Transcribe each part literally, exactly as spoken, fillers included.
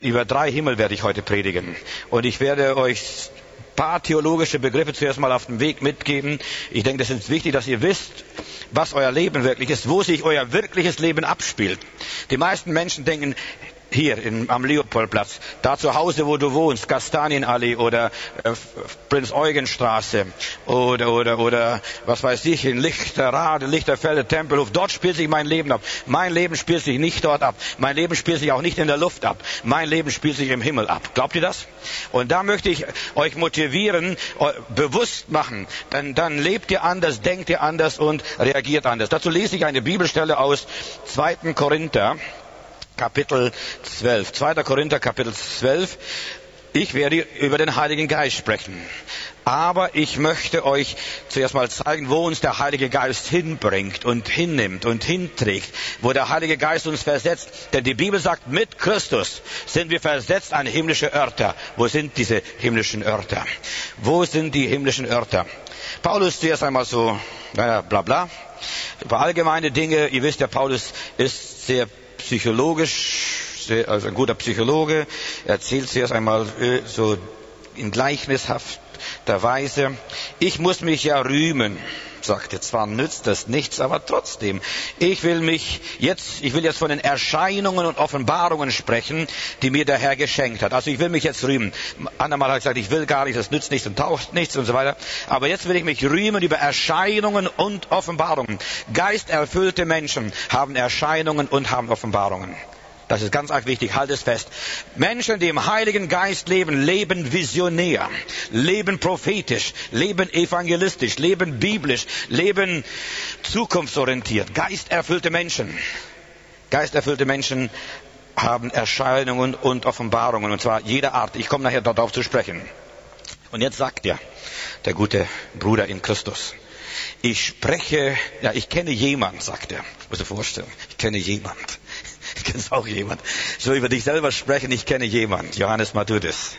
über drei Himmel werde ich heute predigen. Und ich werde euch ein paar theologische Begriffe zuerst mal auf den Weg mitgeben. Ich denke, das ist wichtig, dass ihr wisst, was euer Leben wirklich ist, wo sich euer wirkliches Leben abspielt. Die meisten Menschen denken, hier in, am Leopoldplatz, da zu Hause, wo du wohnst, Kastanienallee oder äh, Prinz-Eugen-Straße oder, oder, oder, was weiß ich, in Lichterrade, Lichterfelde, Tempelhof, dort spielt sich mein Leben ab. Mein Leben spielt sich nicht dort ab. Mein Leben spielt sich auch nicht in der Luft ab. Mein Leben spielt sich im Himmel ab. Glaubt ihr das? Und da möchte ich euch motivieren, euch bewusst machen. Dann, dann lebt ihr anders, denkt ihr anders und reagiert anders. Dazu lese ich eine Bibelstelle aus zweiten Korinther. Kapitel zwölf. zweiter Korinther, Kapitel zwölf. Ich werde über den Heiligen Geist sprechen. Aber ich möchte euch zuerst mal zeigen, wo uns der Heilige Geist hinbringt und hinnimmt und hinträgt. Wo der Heilige Geist uns versetzt. Denn die Bibel sagt, mit Christus sind wir versetzt an himmlische Örter. Wo sind diese himmlischen Örter? Wo sind die himmlischen Örter? Paulus zuerst einmal so, naja, bla bla. Über allgemeine Dinge. Ihr wisst ja, Paulus ist sehr psychologisch, also ein guter Psychologe, erzählt zuerst einmal so in gleichnishafter Weise. Ich muss mich ja rühmen, sagte, zwar nützt das nichts, aber trotzdem. Ich will mich jetzt, ich will jetzt von den Erscheinungen und Offenbarungen sprechen, die mir der Herr geschenkt hat. Also ich will mich jetzt rühmen. Andermal hat er gesagt, ich will gar nicht, das nützt nichts und taugt nichts und so weiter. Aber jetzt will ich mich rühmen über Erscheinungen und Offenbarungen. Geisterfüllte Menschen haben Erscheinungen und haben Offenbarungen. Das ist ganz arg wichtig, halt es fest. Menschen, die im Heiligen Geist leben, leben visionär, leben prophetisch, leben evangelistisch, leben biblisch, leben zukunftsorientiert. Geisterfüllte Menschen. Geisterfüllte Menschen haben Erscheinungen und Offenbarungen, und zwar jeder Art. Ich komme nachher darauf zu sprechen. Und jetzt sagt er, der gute Bruder in Christus, ich spreche, ja, ich kenne jemand, sagt er. Muss dir vorstellen, ich kenne jemand. Ich kenne auch jemand. So über dich selber sprechen, ich kenne jemand. Johannes Matthäus.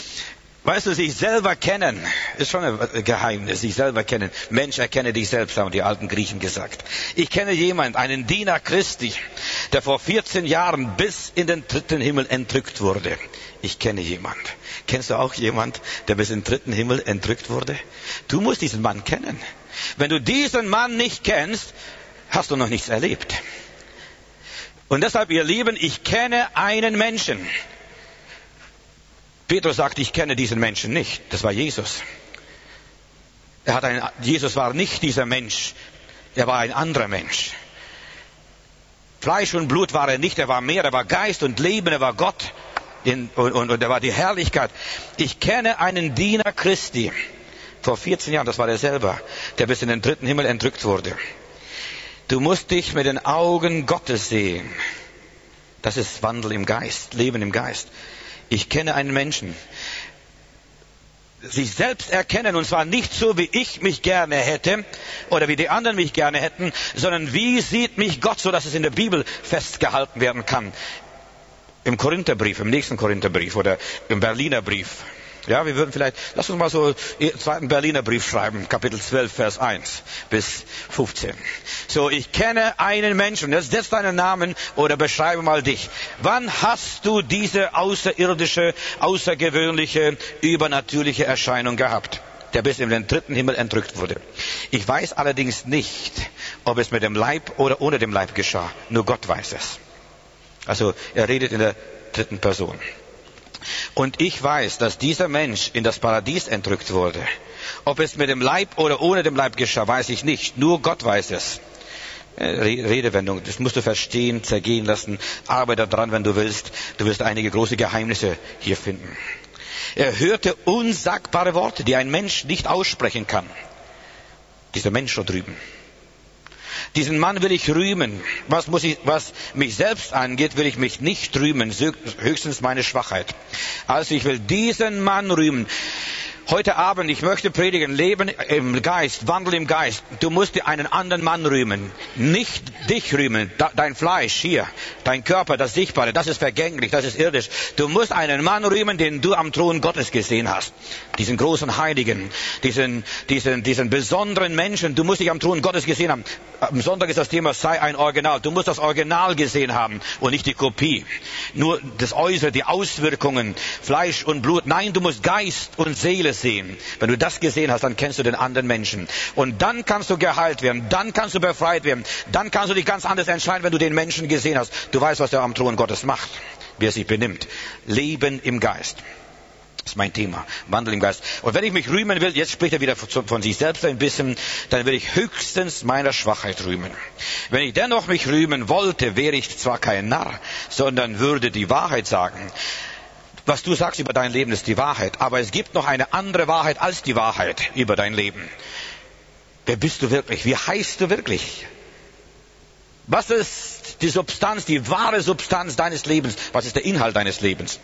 Weißt du, sich selber kennen, ist schon ein Geheimnis, sich selber kennen. Mensch, erkenne dich selbst, haben die alten Griechen gesagt. Ich kenne jemand, einen Diener Christi, der vor vierzehn Jahren bis in den dritten Himmel entrückt wurde. Ich kenne jemand. Kennst du auch jemand, der bis in den dritten Himmel entrückt wurde? Du musst diesen Mann kennen. Wenn du diesen Mann nicht kennst, hast du noch nichts erlebt. Und deshalb, ihr Lieben, ich kenne einen Menschen. Petrus sagt, ich kenne diesen Menschen nicht. Das war Jesus. Er hat einen, Jesus war nicht dieser Mensch. Er war ein anderer Mensch. Fleisch und Blut war er nicht. Er war mehr. Er war Geist und Leben. Er war Gott. In, und, und, und er war die Herrlichkeit. Ich kenne einen Diener Christi. Vor vierzehn Jahren, das war er selber, der bis in den dritten Himmel entrückt wurde. Du musst dich mit den Augen Gottes sehen. Das ist Wandel im Geist, Leben im Geist. Ich kenne einen Menschen. Sich selbst erkennen, und zwar nicht so, wie ich mich gerne hätte oder wie die anderen mich gerne hätten, sondern wie sieht mich Gott, so dass es in der Bibel festgehalten werden kann. Im Korintherbrief, im nächsten Korintherbrief oder im Berliner Brief. Ja, wir würden vielleicht, lass uns mal so den zweiten Berliner Brief schreiben, Kapitel zwölf, Vers eins bis fünfzehn. So, ich kenne einen Menschen, jetzt setz deinen Namen oder beschreibe mal dich. Wann hast du diese außerirdische, außergewöhnliche, übernatürliche Erscheinung gehabt, der bis in den dritten Himmel entrückt wurde? Ich weiß allerdings nicht, ob es mit dem Leib oder ohne dem Leib geschah. Nur Gott weiß es. Also, er redet in der dritten Person. Und ich weiß, dass dieser Mensch in das Paradies entrückt wurde. Ob es mit dem Leib oder ohne dem Leib geschah, weiß ich nicht. Nur Gott weiß es. Redewendung, das musst du verstehen, zergehen lassen. Arbeite daran, wenn du willst. Du wirst einige große Geheimnisse hier finden. Er hörte unsagbare Worte, die ein Mensch nicht aussprechen kann. Dieser Mensch da drüben. Diesen Mann will ich rühmen. Was muss ich, was mich selbst angeht, will ich mich nicht rühmen. Höchstens meine Schwachheit. Also ich will diesen Mann rühmen. Heute Abend, ich möchte predigen, Leben im Geist, Wandel im Geist. Du musst dir einen anderen Mann rühmen. Nicht dich rühmen, dein Fleisch hier, dein Körper, das Sichtbare, das ist vergänglich, das ist irdisch. Du musst einen Mann rühmen, den du am Thron Gottes gesehen hast. Diesen großen Heiligen, diesen, diesen, diesen besonderen Menschen. Du musst dich am Thron Gottes gesehen haben. Am Sonntag ist das Thema, sei ein Original. Du musst das Original gesehen haben und nicht die Kopie. Nur das Äußere, die Auswirkungen, Fleisch und Blut. Nein, du musst Geist und Seele sehen. Wenn du das gesehen hast, dann kennst du den anderen Menschen. Und dann kannst du geheilt werden, dann kannst du befreit werden, dann kannst du dich ganz anders entscheiden, wenn du den Menschen gesehen hast. Du weißt, was er am Thron Gottes macht, wie er sich benimmt. Leben im Geist. Das ist mein Thema. Wandel im Geist. Und wenn ich mich rühmen will, jetzt spricht er wieder von sich selbst ein bisschen, dann will ich höchstens meiner Schwachheit rühmen. Wenn ich dennoch mich rühmen wollte, wäre ich zwar kein Narr, sondern würde die Wahrheit sagen. Was du sagst über dein Leben ist die Wahrheit, aber es gibt noch eine andere Wahrheit als die Wahrheit über dein Leben. Wer bist du wirklich? Wie heißt du wirklich? Was ist die Substanz, die wahre Substanz deines Lebens? Was ist der Inhalt deines Lebens?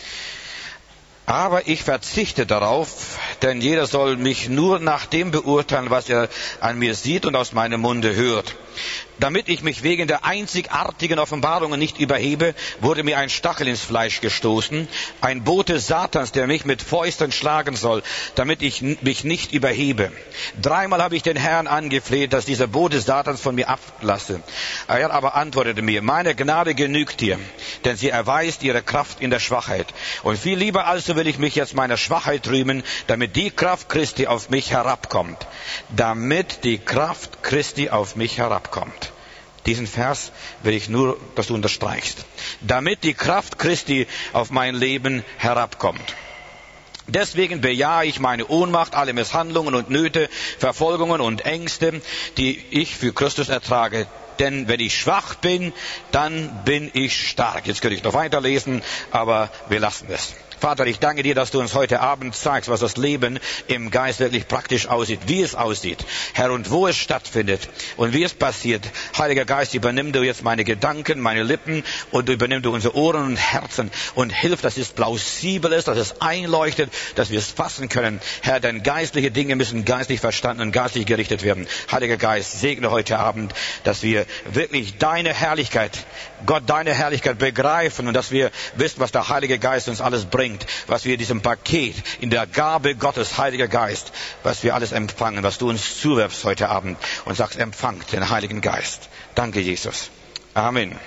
Aber ich verzichte darauf, denn jeder soll mich nur nach dem beurteilen, was er an mir sieht und aus meinem Munde hört. Damit ich mich wegen der einzigartigen Offenbarungen nicht überhebe, wurde mir ein Stachel ins Fleisch gestoßen, ein Bote Satans, der mich mit Fäusten schlagen soll, damit ich mich nicht überhebe. Dreimal habe ich den Herrn angefleht, dass dieser Bote Satans von mir ablasse. Er aber antwortete mir, meine Gnade genügt dir, denn sie erweist ihre Kraft in der Schwachheit. Und viel lieber also will ich mich jetzt meiner Schwachheit rühmen, damit die Kraft Christi auf mich herabkommt. Damit die Kraft Christi auf mich herabkommt. Diesen Vers will ich nur, dass du unterstreichst. Damit die Kraft Christi auf mein Leben herabkommt. Deswegen bejahe ich meine Ohnmacht, alle Misshandlungen und Nöte, Verfolgungen und Ängste, die ich für Christus ertrage. Denn wenn ich schwach bin, dann bin ich stark. Jetzt könnte ich noch weiterlesen, aber wir lassen es. Vater, ich danke dir, dass du uns heute Abend zeigst, was das Leben im Geist wirklich praktisch aussieht, wie es aussieht, Herr, und wo es stattfindet und wie es passiert. Heiliger Geist, übernimm du jetzt meine Gedanken, meine Lippen und übernimm du unsere Ohren und Herzen und hilf, dass es plausibel ist, dass es einleuchtet, dass wir es fassen können. Herr, denn geistliche Dinge müssen geistlich verstanden und geistlich gerichtet werden. Heiliger Geist, segne heute Abend, dass wir wirklich deine Herrlichkeit, Gott, deine Herrlichkeit begreifen und dass wir wissen, was der Heilige Geist uns alles bringt. Was wir in diesem Paket, in der Gabe Gottes, Heiliger Geist, was wir alles empfangen, was du uns zuwirfst heute Abend und sagst, empfangt den Heiligen Geist. Danke, Jesus. Amen.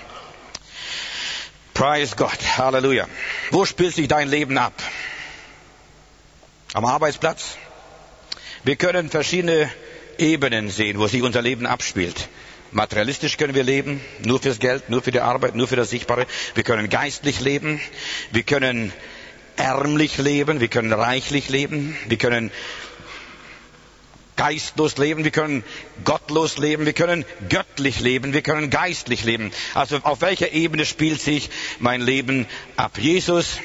Praise Gott. Halleluja. Wo spielt sich dein Leben ab? Am Arbeitsplatz? Wir können verschiedene Ebenen sehen, wo sich unser Leben abspielt. Materialistisch können wir leben, nur fürs Geld, nur für die Arbeit, nur für das Sichtbare. Wir können geistlich leben. Wir können ärmlich leben, wir können reichlich leben, wir können geistlos leben, wir können gottlos leben, wir können göttlich leben, wir können geistlich leben. Also auf welcher Ebene spielt sich mein Leben ab? Jesus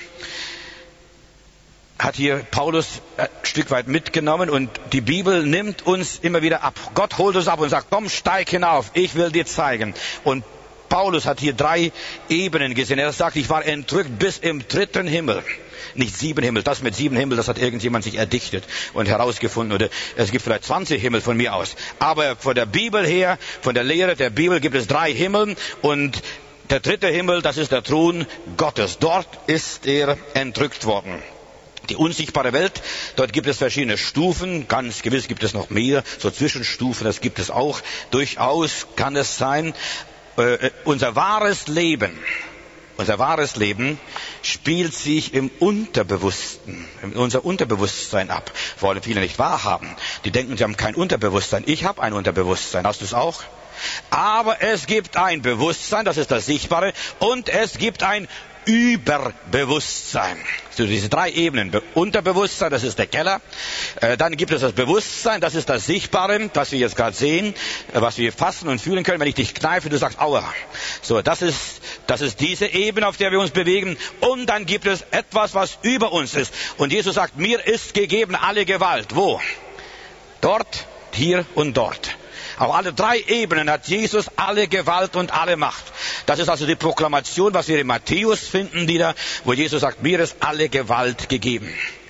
hat hier Paulus ein Stück weit mitgenommen und die Bibel nimmt uns immer wieder ab. Gott holt uns ab und sagt, komm, steig hinauf, ich will dir zeigen. Und Paulus hat hier drei Ebenen gesehen. Er sagt, ich war entrückt bis im dritten Himmel. Nicht sieben Himmel. Das mit sieben Himmel, das hat irgendjemand sich erdichtet und herausgefunden. Oder es gibt vielleicht zwanzig Himmel von mir aus. Aber von der Bibel her, von der Lehre der Bibel gibt es drei Himmel. Und der dritte Himmel, das ist der Thron Gottes. Dort ist er entrückt worden. Die unsichtbare Welt, dort gibt es verschiedene Stufen, ganz gewiss gibt es noch mehr, so Zwischenstufen, das gibt es auch. Durchaus kann es sein, äh, unser wahres Leben, unser wahres Leben spielt sich im Unterbewussten, in unser Unterbewusstsein ab. Wollen viele nicht wahrhaben. Die denken, sie haben kein Unterbewusstsein. Ich habe ein Unterbewusstsein. Hast du es auch? Aber es gibt ein Bewusstsein, das ist das Sichtbare, und es gibt ein Überbewusstsein. So diese drei Ebenen. Unterbewusstsein, das ist der Keller. Äh, dann gibt es das Bewusstsein, das ist das Sichtbare, was wir jetzt gerade sehen, äh, was wir fassen und fühlen können. Wenn ich dich kneife, du sagst, aua. So, das ist, das ist diese Ebene, auf der wir uns bewegen. Und dann gibt es etwas, was über uns ist. Und Jesus sagt, mir ist gegeben alle Gewalt. Wo? Dort, hier und dort. Auf alle drei Ebenen hat Jesus alle Gewalt und alle Macht. Das ist also die Proklamation, was wir in Matthäus finden wieder, wo Jesus sagt, mir ist alle Gewalt gegeben.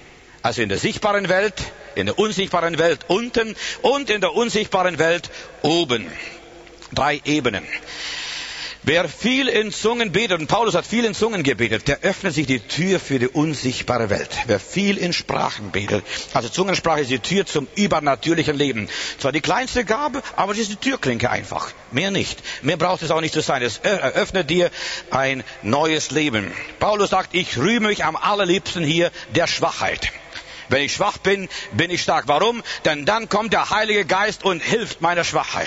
Also in der sichtbaren Welt, in der unsichtbaren Welt unten und in der unsichtbaren Welt oben. Drei Ebenen. Wer viel in Zungen betet, und Paulus hat viel in Zungen gebetet, der öffnet sich die Tür für die unsichtbare Welt. Wer viel in Sprachen betet, also Zungensprache ist die Tür zum übernatürlichen Leben. Zwar die kleinste Gabe, aber es ist die Türklinke einfach. Mehr nicht. Mehr braucht es auch nicht zu sein. Es eröffnet dir ein neues Leben. Paulus sagt, ich rühme mich am allerliebsten hier der Schwachheit. Wenn ich schwach bin, bin ich stark. Warum? Denn dann kommt der Heilige Geist und hilft meiner Schwachheit.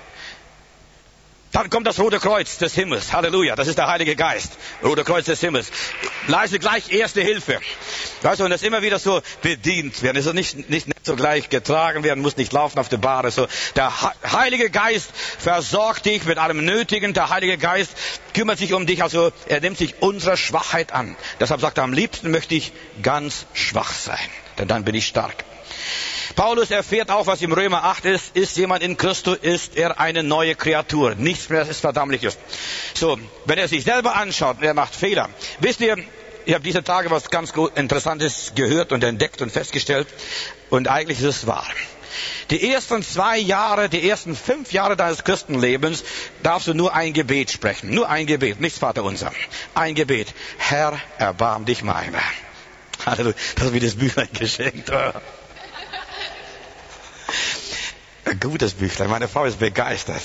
Dann kommt das Rote Kreuz des Himmels. Halleluja, das ist der Heilige Geist. Rote Kreuz des Himmels. Leiste gleich erste Hilfe. Weißt du, und das immer wieder so bedient werden. Es ist nicht, nicht so gleich getragen werden, muss nicht laufen auf der Bahre. So, der Heilige Geist versorgt dich mit allem Nötigen. Der Heilige Geist kümmert sich um dich. Also er nimmt sich unserer Schwachheit an. Deshalb sagt er, am liebsten möchte ich ganz schwach sein. Denn dann bin ich stark. Paulus erfährt auch, was im Römer acht ist. Ist jemand in Christus, ist er eine neue Kreatur. Nichts mehr ist Verdammliches. So, wenn er sich selber anschaut, er macht Fehler. Wisst ihr, ich habe diese Tage was ganz Interessantes gehört und entdeckt und festgestellt. Und eigentlich ist es wahr. Die ersten zwei Jahre, die ersten fünf Jahre deines Christenlebens darfst du nur ein Gebet sprechen. Nur ein Gebet, nichts Vaterunser. Ein Gebet. Herr, erbarm dich meiner. Halleluja, das ist wie das Büchlein geschenkt. Ein gutes Büchlein, meine Frau ist begeistert.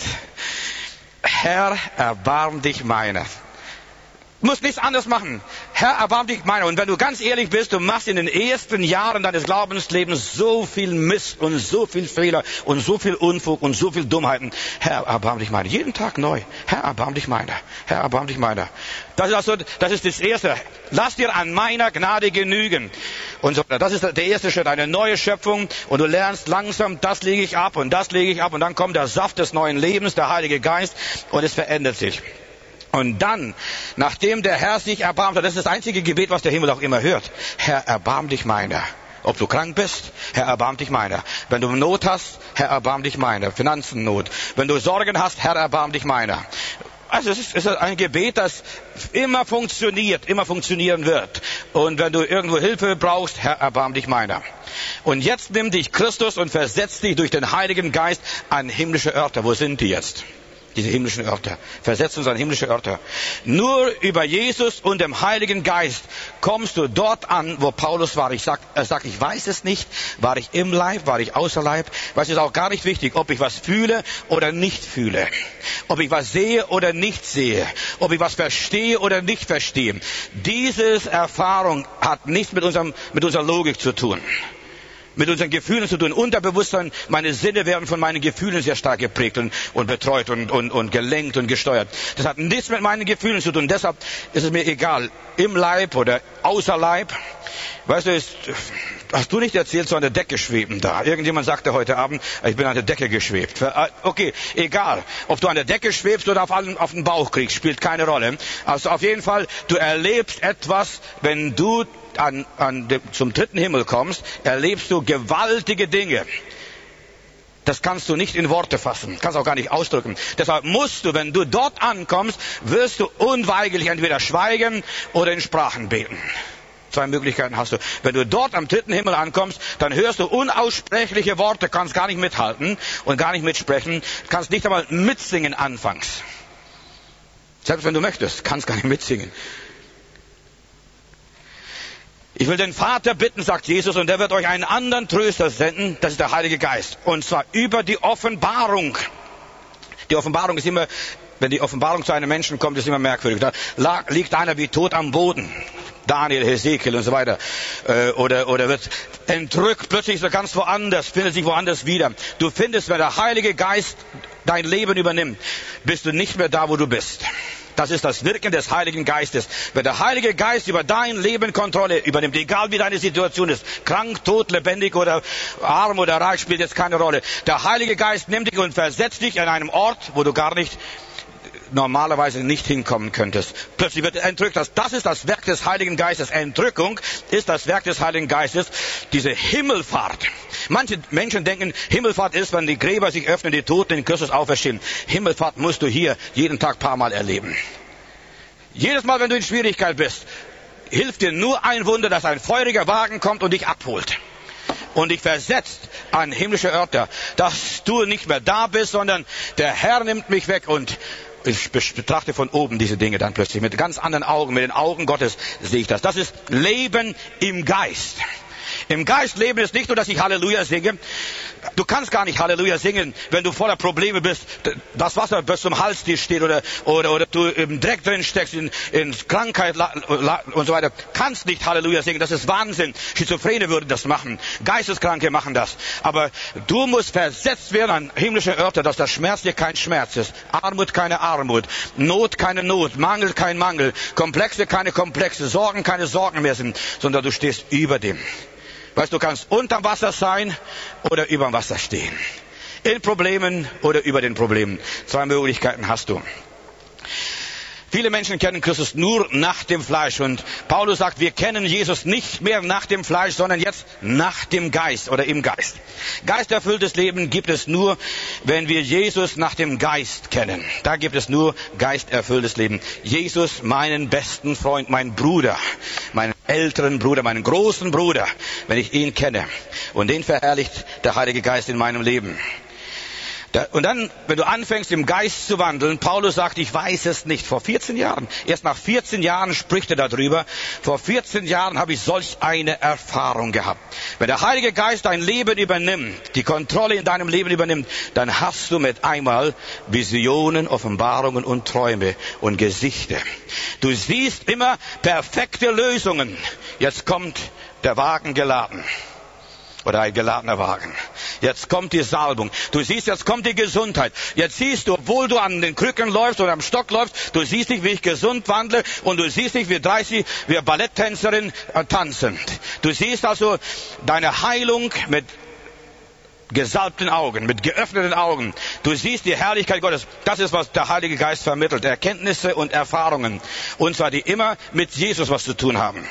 Herr, erbarm dich meiner. Du musst nichts anderes machen. Herr, erbarm dich meiner. Und wenn du ganz ehrlich bist, du machst in den ersten Jahren deines Glaubenslebens so viel Mist und so viel Fehler und so viel Unfug und so viel Dummheiten. Herr, erbarm dich meiner. Jeden Tag neu. Herr, erbarm dich meiner. Herr, erbarm dich meiner. Das ist also, das ist das Erste. Lass dir an meiner Gnade genügen. Und so, das ist der erste Schritt, eine neue Schöpfung. Und du lernst langsam, das lege ich ab und das lege ich ab. Und dann kommt der Saft des neuen Lebens, der Heilige Geist, und es verändert sich. Und dann, nachdem der Herr sich erbarmt hat, das ist das einzige Gebet, was der Himmel auch immer hört. Herr, erbarm dich meiner. Ob du krank bist, Herr, erbarm dich meiner. Wenn du Not hast, Herr, erbarm dich meiner. Finanzennot. Wenn du Sorgen hast, Herr, erbarm dich meiner. Also es ist, es ist ein Gebet, das immer funktioniert, immer funktionieren wird. Und wenn du irgendwo Hilfe brauchst, Herr, erbarm dich meiner. Und jetzt nimmt dich Christus und versetzt dich durch den Heiligen Geist an himmlische Örter. Wo sind die jetzt? Diese himmlischen Örter. Versetzt uns an himmlische Örter. Nur über Jesus und dem Heiligen Geist kommst du dort an, wo Paulus war. Ich sag, er sagt, ich weiß es nicht. War ich im Leib? War ich außer Leib? Was ist auch gar nicht wichtig, ob ich was fühle oder nicht fühle. Ob ich was sehe oder nicht sehe. Ob ich was verstehe oder nicht verstehe. Diese Erfahrung hat nichts mit unserem, mit unserer Logik zu tun. Mit unseren Gefühlen zu tun. Unterbewusstsein, meine Sinne werden von meinen Gefühlen sehr stark geprägt und, und betreut und, und, und gelenkt und gesteuert. Das hat nichts mit meinen Gefühlen zu tun. Deshalb ist es mir egal, im Leib oder außer Leib. Weißt du, ist, hast du nicht erzählt, so an der Decke schweben da? Irgendjemand sagte heute Abend, ich bin an der Decke geschwebt. Okay, egal. Ob du an der Decke schwebst oder auf, allen, auf den Bauch kriegst, spielt keine Rolle. Also auf jeden Fall, du erlebst etwas, wenn du An, an dem, zum dritten Himmel kommst, erlebst du gewaltige Dinge. Das kannst du nicht in Worte fassen, kannst auch gar nicht ausdrücken. Deshalb musst du, wenn du dort ankommst, wirst du unweigerlich entweder schweigen oder in Sprachen beten. Zwei Möglichkeiten hast du. Wenn du dort am dritten Himmel ankommst, dann hörst du unaussprechliche Worte, kannst gar nicht mithalten und gar nicht mitsprechen, kannst nicht einmal mitsingen anfangs. Selbst wenn du möchtest, kannst gar nicht mitsingen. Ich will den Vater bitten, sagt Jesus, und er wird euch einen anderen Tröster senden, das ist der Heilige Geist. Und zwar über die Offenbarung. Die Offenbarung ist immer, wenn die Offenbarung zu einem Menschen kommt, ist immer merkwürdig. Da liegt einer wie tot am Boden. Daniel, Hesekiel und so weiter. Oder, oder wird entrückt, plötzlich ist er ganz woanders, findet sich woanders wieder. Du findest, wenn der Heilige Geist dein Leben übernimmt, bist du nicht mehr da, wo du bist. Das ist das Wirken des Heiligen Geistes. Wenn der Heilige Geist über dein Leben Kontrolle übernimmt, egal wie deine Situation ist, krank, tot, lebendig oder arm oder reich, spielt jetzt keine Rolle. Der Heilige Geist nimmt dich und versetzt dich an einem Ort, wo du gar nicht normalerweise nicht hinkommen könntest. Plötzlich wird entrückt. Das, das ist das Werk des Heiligen Geistes. Entrückung ist das Werk des Heiligen Geistes. Diese Himmelfahrt. Manche Menschen denken, Himmelfahrt ist, wenn die Gräber sich öffnen, die Toten in Christus auferstehen. Himmelfahrt musst du hier jeden Tag ein paar Mal erleben. Jedes Mal, wenn du in Schwierigkeit bist, hilft dir nur ein Wunder, dass ein feuriger Wagen kommt und dich abholt. Und dich versetzt an himmlische Örter, dass du nicht mehr da bist, sondern der Herr nimmt mich weg und ich betrachte von oben diese Dinge dann plötzlich mit ganz anderen Augen, mit den Augen Gottes sehe ich das. Das ist Leben im Geist. Im Geist leben ist nicht nur, dass ich Halleluja singe. Du kannst gar nicht Halleluja singen, wenn du voller Probleme bist, das Wasser bis zum Hals dir steht oder, oder, oder du im Dreck drin steckst, in, in Krankheit und so weiter. Kannst nicht Halleluja singen, das ist Wahnsinn. Schizophrene würden das machen, Geisteskranke machen das. Aber du musst versetzt werden an himmlische Örter, dass das Schmerz dir kein Schmerz ist, Armut keine Armut, Not keine Not, Mangel kein Mangel, Komplexe keine Komplexe, Sorgen keine Sorgen mehr sind, sondern du stehst über dem. Weißt du, du kannst unterm Wasser sein oder überm Wasser stehen. In Problemen oder über den Problemen. Zwei Möglichkeiten hast du. Viele Menschen kennen Christus nur nach dem Fleisch. Und Paulus sagt, wir kennen Jesus nicht mehr nach dem Fleisch, sondern jetzt nach dem Geist oder im Geist. Geisterfülltes Leben gibt es nur, wenn wir Jesus nach dem Geist kennen. Da gibt es nur geisterfülltes Leben. Jesus, meinen besten Freund, meinen Bruder, meinen älteren Bruder, meinen großen Bruder, wenn ich ihn kenne. Und den verherrlicht der Heilige Geist in meinem Leben. Und dann, wenn du anfängst, im Geist zu wandeln, Paulus sagt, ich weiß es nicht, vor vierzehn Jahren, erst nach vierzehn Jahren spricht er darüber, vor vierzehn Jahren habe ich solch eine Erfahrung gehabt. Wenn der Heilige Geist dein Leben übernimmt, die Kontrolle in deinem Leben übernimmt, dann hast du mit einmal Visionen, Offenbarungen und Träume und Gesichter. Du siehst immer perfekte Lösungen. Jetzt kommt der Wagen geladen. Oder ein geladener Wagen. Jetzt kommt die Salbung. Du siehst, jetzt kommt die Gesundheit. Jetzt siehst du, obwohl du an den Krücken läufst oder am Stock läufst, du siehst dich, wie ich gesund wandle und du siehst dich, wie dreißig, wie Balletttänzerin äh, tanzen. Du siehst also deine Heilung mit gesalbten Augen, mit geöffneten Augen. Du siehst die Herrlichkeit Gottes. Das ist, was der Heilige Geist vermittelt. Erkenntnisse und Erfahrungen. Und zwar, die immer mit Jesus was zu tun haben.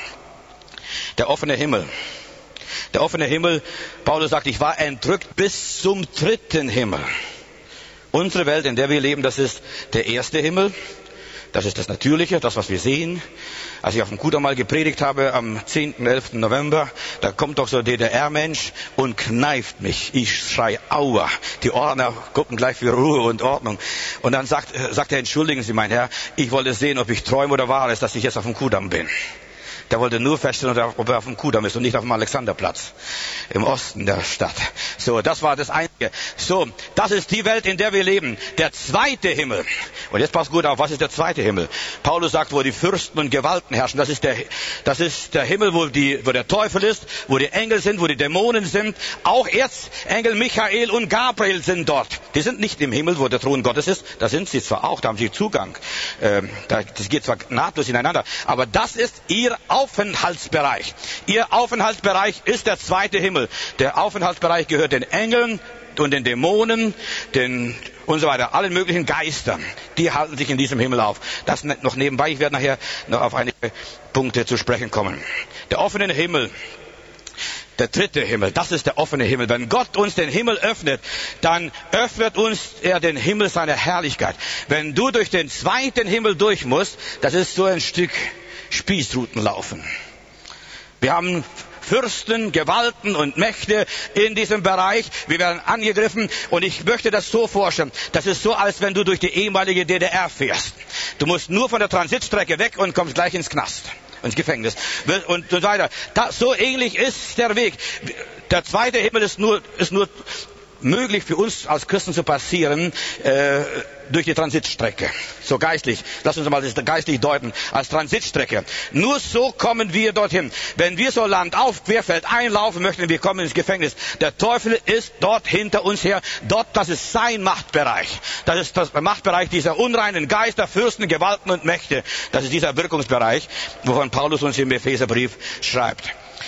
Der offene Himmel. Der offene Himmel, Paulus sagt, ich war entrückt bis zum dritten Himmel. Unsere Welt, in der wir leben, das ist der erste Himmel. Das ist das Natürliche, das, was wir sehen. Als ich auf dem Kudamm mal gepredigt habe, am zehnten, elften November, da kommt doch so ein D D R-Mensch und kneift mich. Ich schrei, aua. Die Ordner gucken gleich für Ruhe und Ordnung. Und dann sagt, sagt er, entschuldigen Sie, mein Herr, ich wollte sehen, ob ich träume oder wahr ist, dass ich jetzt auf dem Kudamm bin. Der wollte nur feststellen, ob er auf dem Kudamm ist und nicht auf dem Alexanderplatz im Osten der Stadt. So, das war das Einzige. So, das ist die Welt, in der wir leben. Der zweite Himmel. Und jetzt passt gut auf, was ist der zweite Himmel? Paulus sagt, wo die Fürsten und Gewalten herrschen. Das ist der, das ist der Himmel, wo die, wo der Teufel ist, wo die Engel sind, wo die Dämonen sind. Auch Erzengel Michael und Gabriel sind dort. Die sind nicht im Himmel, wo der Thron Gottes ist. Da sind sie zwar auch, da haben sie Zugang. Ähm, das geht zwar nahtlos ineinander. Aber das ist ihr Aufenthaltsbereich. Ihr Aufenthaltsbereich ist der zweite Himmel. Der Aufenthaltsbereich gehört den Engeln und den Dämonen, den und so weiter, allen möglichen Geistern. Die halten sich in diesem Himmel auf. Das noch nebenbei. Ich werde nachher noch auf einige Punkte zu sprechen kommen. Der offene Himmel. Der dritte Himmel, das ist der offene Himmel. Wenn Gott uns den Himmel öffnet, dann öffnet uns er den Himmel seiner Herrlichkeit. Wenn du durch den zweiten Himmel durch musst, das ist so ein Stück Spießruten laufen. Wir haben Fürsten, Gewalten und Mächte in diesem Bereich. Wir werden angegriffen und ich möchte das so vorstellen. Das ist so, als wenn du durch die ehemalige D D R fährst. Du musst nur von der Transitstrecke weg und kommst gleich ins Knast, ins Gefängnis und so weiter. Das, so ähnlich ist der Weg. Der zweite Himmel ist nur, ist nur möglich für uns als Christen zu passieren äh, durch die Transitstrecke. So geistlich. Lass uns mal das geistlich deuten. Als Transitstrecke. Nur so kommen wir dorthin. Wenn wir so landauf, querfeld einlaufen möchten, wir kommen ins Gefängnis. Der Teufel ist dort hinter uns her. Dort, das ist sein Machtbereich. Das ist das Machtbereich dieser unreinen Geister, Fürsten, Gewalten und Mächte. Das ist dieser Wirkungsbereich, wovon Paulus uns im Epheserbrief schreibt.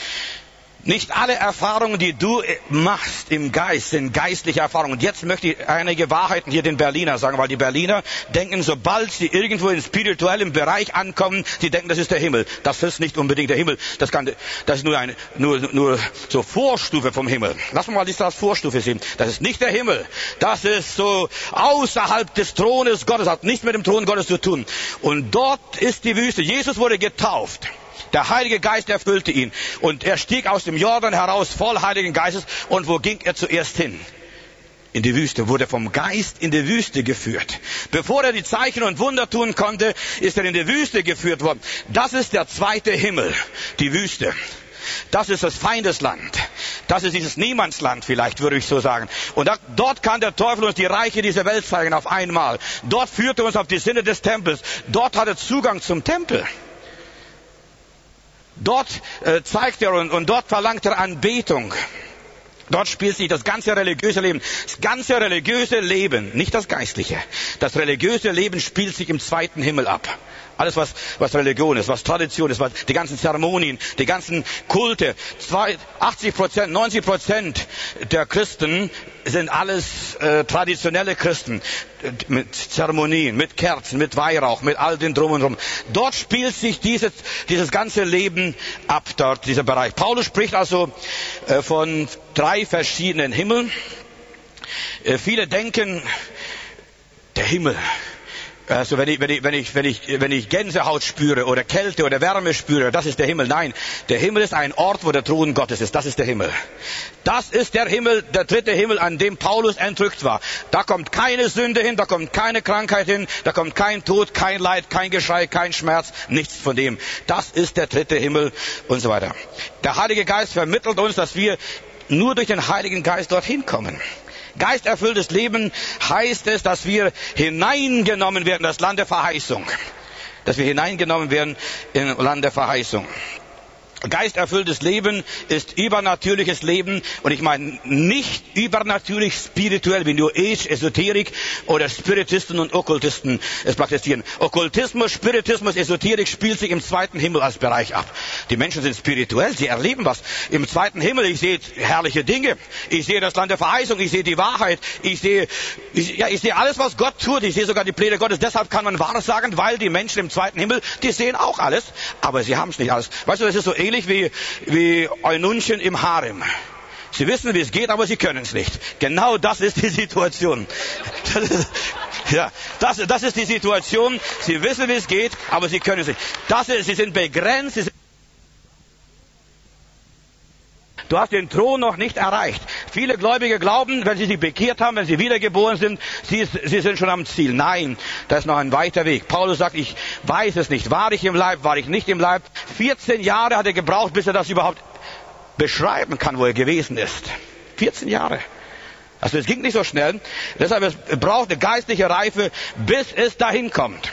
Nicht alle Erfahrungen, die du machst im Geist, sind geistliche Erfahrungen. Und jetzt möchte ich einige Wahrheiten hier den Berliner sagen, weil die Berliner denken, sobald sie irgendwo in spirituellem Bereich ankommen, sie denken, das ist der Himmel. Das ist nicht unbedingt der Himmel. Das kann, das ist nur eine, nur, nur so Vorstufe vom Himmel. Lass uns mal das als Vorstufe sehen. Das ist nicht der Himmel. Das ist so außerhalb des Thrones Gottes, hat nichts mit dem Thron Gottes zu tun. Und dort ist die Wüste. Jesus wurde getauft. Der Heilige Geist erfüllte ihn. Und er stieg aus dem Jordan heraus voll Heiligen Geistes. Und wo ging er zuerst hin? In die Wüste, wurde vom Geist in die Wüste geführt. Bevor er die Zeichen und Wunder tun konnte, ist er in die Wüste geführt worden. Das ist der zweite Himmel, die Wüste. Das ist das Feindesland. Das ist dieses Niemandsland vielleicht, würde ich so sagen. Und da, dort kann der Teufel uns die Reiche dieser Welt zeigen auf einmal. Dort führt er uns auf die Sinne des Tempels. Dort hat er Zugang zum Tempel. Dort äh, zeigt er und, und dort verlangt er Anbetung. Dort spielt sich das ganze religiöse Leben, das ganze religiöse Leben, nicht das geistliche. Das religiöse Leben spielt sich im zweiten Himmel ab. Alles, was, was Religion ist, was Tradition ist, was, die ganzen Zeremonien, die ganzen Kulte. achtzig Prozent, neunzig Prozent der Christen sind alles äh, traditionelle Christen. Mit Zeremonien, mit Kerzen, mit Weihrauch, mit all dem Drum und Drum. Dort spielt sich dieses, dieses ganze Leben ab, dort, dieser Bereich. Paulus spricht also äh, von drei verschiedenen Himmeln. Äh, viele denken, der Himmel. Also wenn ich, wenn ich, wenn ich, wenn ich, wenn ich Gänsehaut spüre oder Kälte oder Wärme spüre, das ist der Himmel. Nein, der Himmel ist ein Ort, wo der Thron Gottes ist. Das ist der Himmel. Das ist der Himmel, der dritte Himmel, an dem Paulus entrückt war. Da kommt keine Sünde hin, da kommt keine Krankheit hin, da kommt kein Tod, kein Leid, kein Geschrei, kein Schmerz, nichts von dem. Das ist der dritte Himmel und so weiter. Der Heilige Geist vermittelt uns, dass wir nur durch den Heiligen Geist dorthin kommen. Geisterfülltes Leben heißt es, dass wir hineingenommen werden in das Land der Verheißung. Dass wir hineingenommen werden in das Land der Verheißung. Geisterfülltes Leben ist übernatürliches Leben, und ich meine nicht übernatürlich spirituell wie New Age, Esoterik oder Spiritisten und Okkultisten es praktizieren. Okkultismus, Spiritismus, Esoterik spielt sich im zweiten Himmel als Bereich ab. Die Menschen sind spirituell, sie erleben was. Im zweiten Himmel, ich sehe herrliche Dinge, ich sehe das Land der Verheißung, ich sehe die Wahrheit, ich sehe, ich, ja, ich sehe alles, was Gott tut, ich sehe sogar die Pläne Gottes. Deshalb kann man Wahres sagen, weil die Menschen im zweiten Himmel, die sehen auch alles, aber sie haben es nicht alles. Weißt du, das ist so ähnlich wie, wie Eunuchen im Harem. Sie wissen, wie es geht, aber sie können es nicht. Genau das ist die Situation. Das ist, ja, das, das ist die Situation. Sie wissen, wie es geht, aber sie können es nicht. Das ist, sie sind begrenzt. Sie sind Du hast den Thron noch nicht erreicht. Viele Gläubige glauben, wenn sie sich bekehrt haben, wenn sie wiedergeboren sind, sie, sie sind schon am Ziel. Nein, da ist noch ein weiter Weg. Paulus sagt, ich weiß es nicht. War ich im Leib, war ich nicht im Leib? vierzehn Jahre hat er gebraucht, bis er das überhaupt beschreiben kann, wo er gewesen ist. vierzehn Jahre. Also es ging nicht so schnell. Deshalb es braucht eine geistliche Reife, bis es dahin kommt.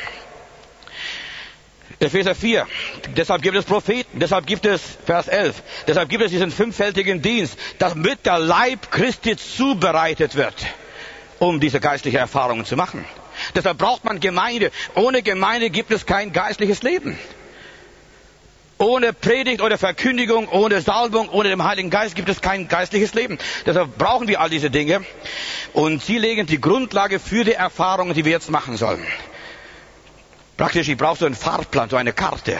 Epheser vier. Deshalb gibt es Propheten. Deshalb gibt es, Vers elf. Deshalb gibt es diesen fünffältigen Dienst, damit der Leib Christi zubereitet wird, um diese geistliche Erfahrungen zu machen. Deshalb braucht man Gemeinde. Ohne Gemeinde gibt es kein geistliches Leben. Ohne Predigt oder Verkündigung, ohne Salbung, ohne den Heiligen Geist gibt es kein geistliches Leben. Deshalb brauchen wir all diese Dinge. Und sie legen die Grundlage für die Erfahrungen, die wir jetzt machen sollen. Praktisch, ich brauche so einen Fahrplan, so eine Karte,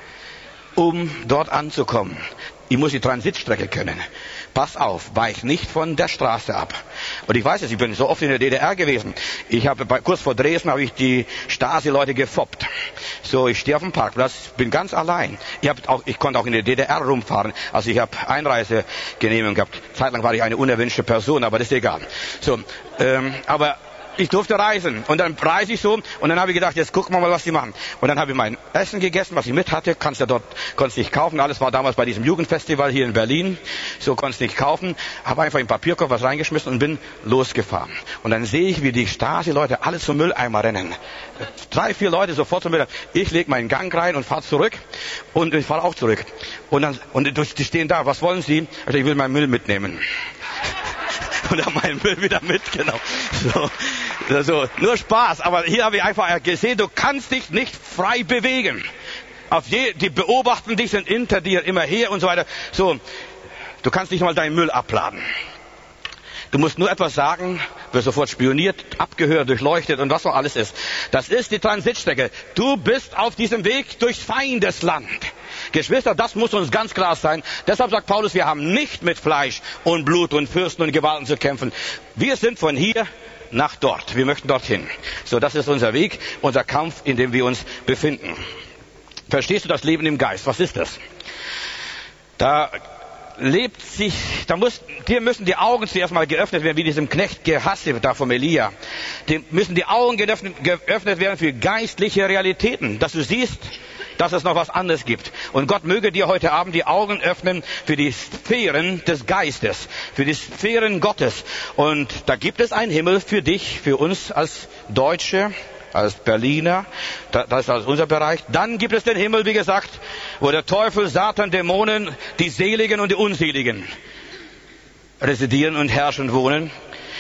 um dort anzukommen. Ich muss die Transitstrecke können. Pass auf, weich nicht von der Straße ab. Und ich weiß es, ich bin so oft in der D D R gewesen. Ich habe bei, kurz vor Dresden habe ich die Stasi-Leute gefoppt. So, ich stehe auf dem Parkplatz, bin ganz allein. Ich, hab auch, ich konnte auch in der D D R rumfahren. Also ich habe Einreisegenehmigung gehabt. Zeitlang war ich eine unerwünschte Person, aber das ist egal. So, ähm, aber ich durfte reisen, und dann reise ich so, und dann habe ich gedacht, jetzt gucken wir mal, was die machen. Und dann habe ich mein Essen gegessen, was ich mit hatte, kannst du dort, konntest nicht kaufen, alles war damals bei diesem Jugendfestival hier in Berlin, so konntest nicht kaufen, habe einfach im Papierkorb was reingeschmissen und bin losgefahren. Und dann sehe ich, wie die Stasi-Leute alle zum Mülleimer rennen. Drei, vier Leute sofort zum Mülleimer. Ich lege meinen Gang rein und fahre zurück, und ich fahre auch zurück. Und dann, und die stehen da, was wollen Sie? Also ich will meinen Müll mitnehmen. Und dann meinen Müll wieder mit, genau. So, also, nur Spaß, aber hier habe ich einfach gesehen, du kannst dich nicht frei bewegen. Auf je, die beobachten dich, sind hinter dir immer her und so weiter. So, du kannst nicht mal deinen Müll abladen. Du musst nur etwas sagen, wirst sofort spioniert, abgehört, durchleuchtet und was noch alles ist. Das ist die Transitstrecke. Du bist auf diesem Weg durchs Feindesland. Geschwister, das muss uns ganz klar sein. Deshalb sagt Paulus, wir haben nicht mit Fleisch und Blut und Fürsten und Gewalten zu kämpfen. Wir sind von hier nach dort. Wir möchten dorthin. So, das ist unser Weg, unser Kampf, in dem wir uns befinden. verstehst du das Leben im Geist? Was ist das? Da lebt sich, da muss, dir müssen die Augen zuerst mal geöffnet werden, wie diesem Knecht Gehazi da vom Elia. Dem müssen die Augen geöffnet, geöffnet werden für geistliche Realitäten, dass du siehst, dass es noch was anderes gibt. Und Gott möge dir heute Abend die Augen öffnen für die Sphären des Geistes, für die Sphären Gottes. Und da gibt es einen Himmel für dich, für uns als Deutsche, als Berliner, das ist also unser Bereich. Dann gibt es den Himmel, wie gesagt, wo der Teufel, Satan, Dämonen, die Seligen und die Unseligen residieren und herrschen und wohnen.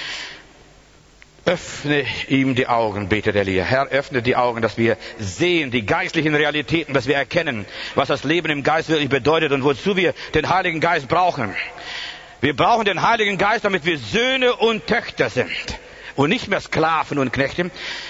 Öffne ihm die Augen, betet Elia. Herr, öffne die Augen, dass wir sehen, die geistlichen Realitäten, dass wir erkennen, was das Leben im Geist wirklich bedeutet und wozu wir den Heiligen Geist brauchen. Wir brauchen den Heiligen Geist, damit wir Söhne und Töchter sind und nicht mehr Sklaven und Knechte,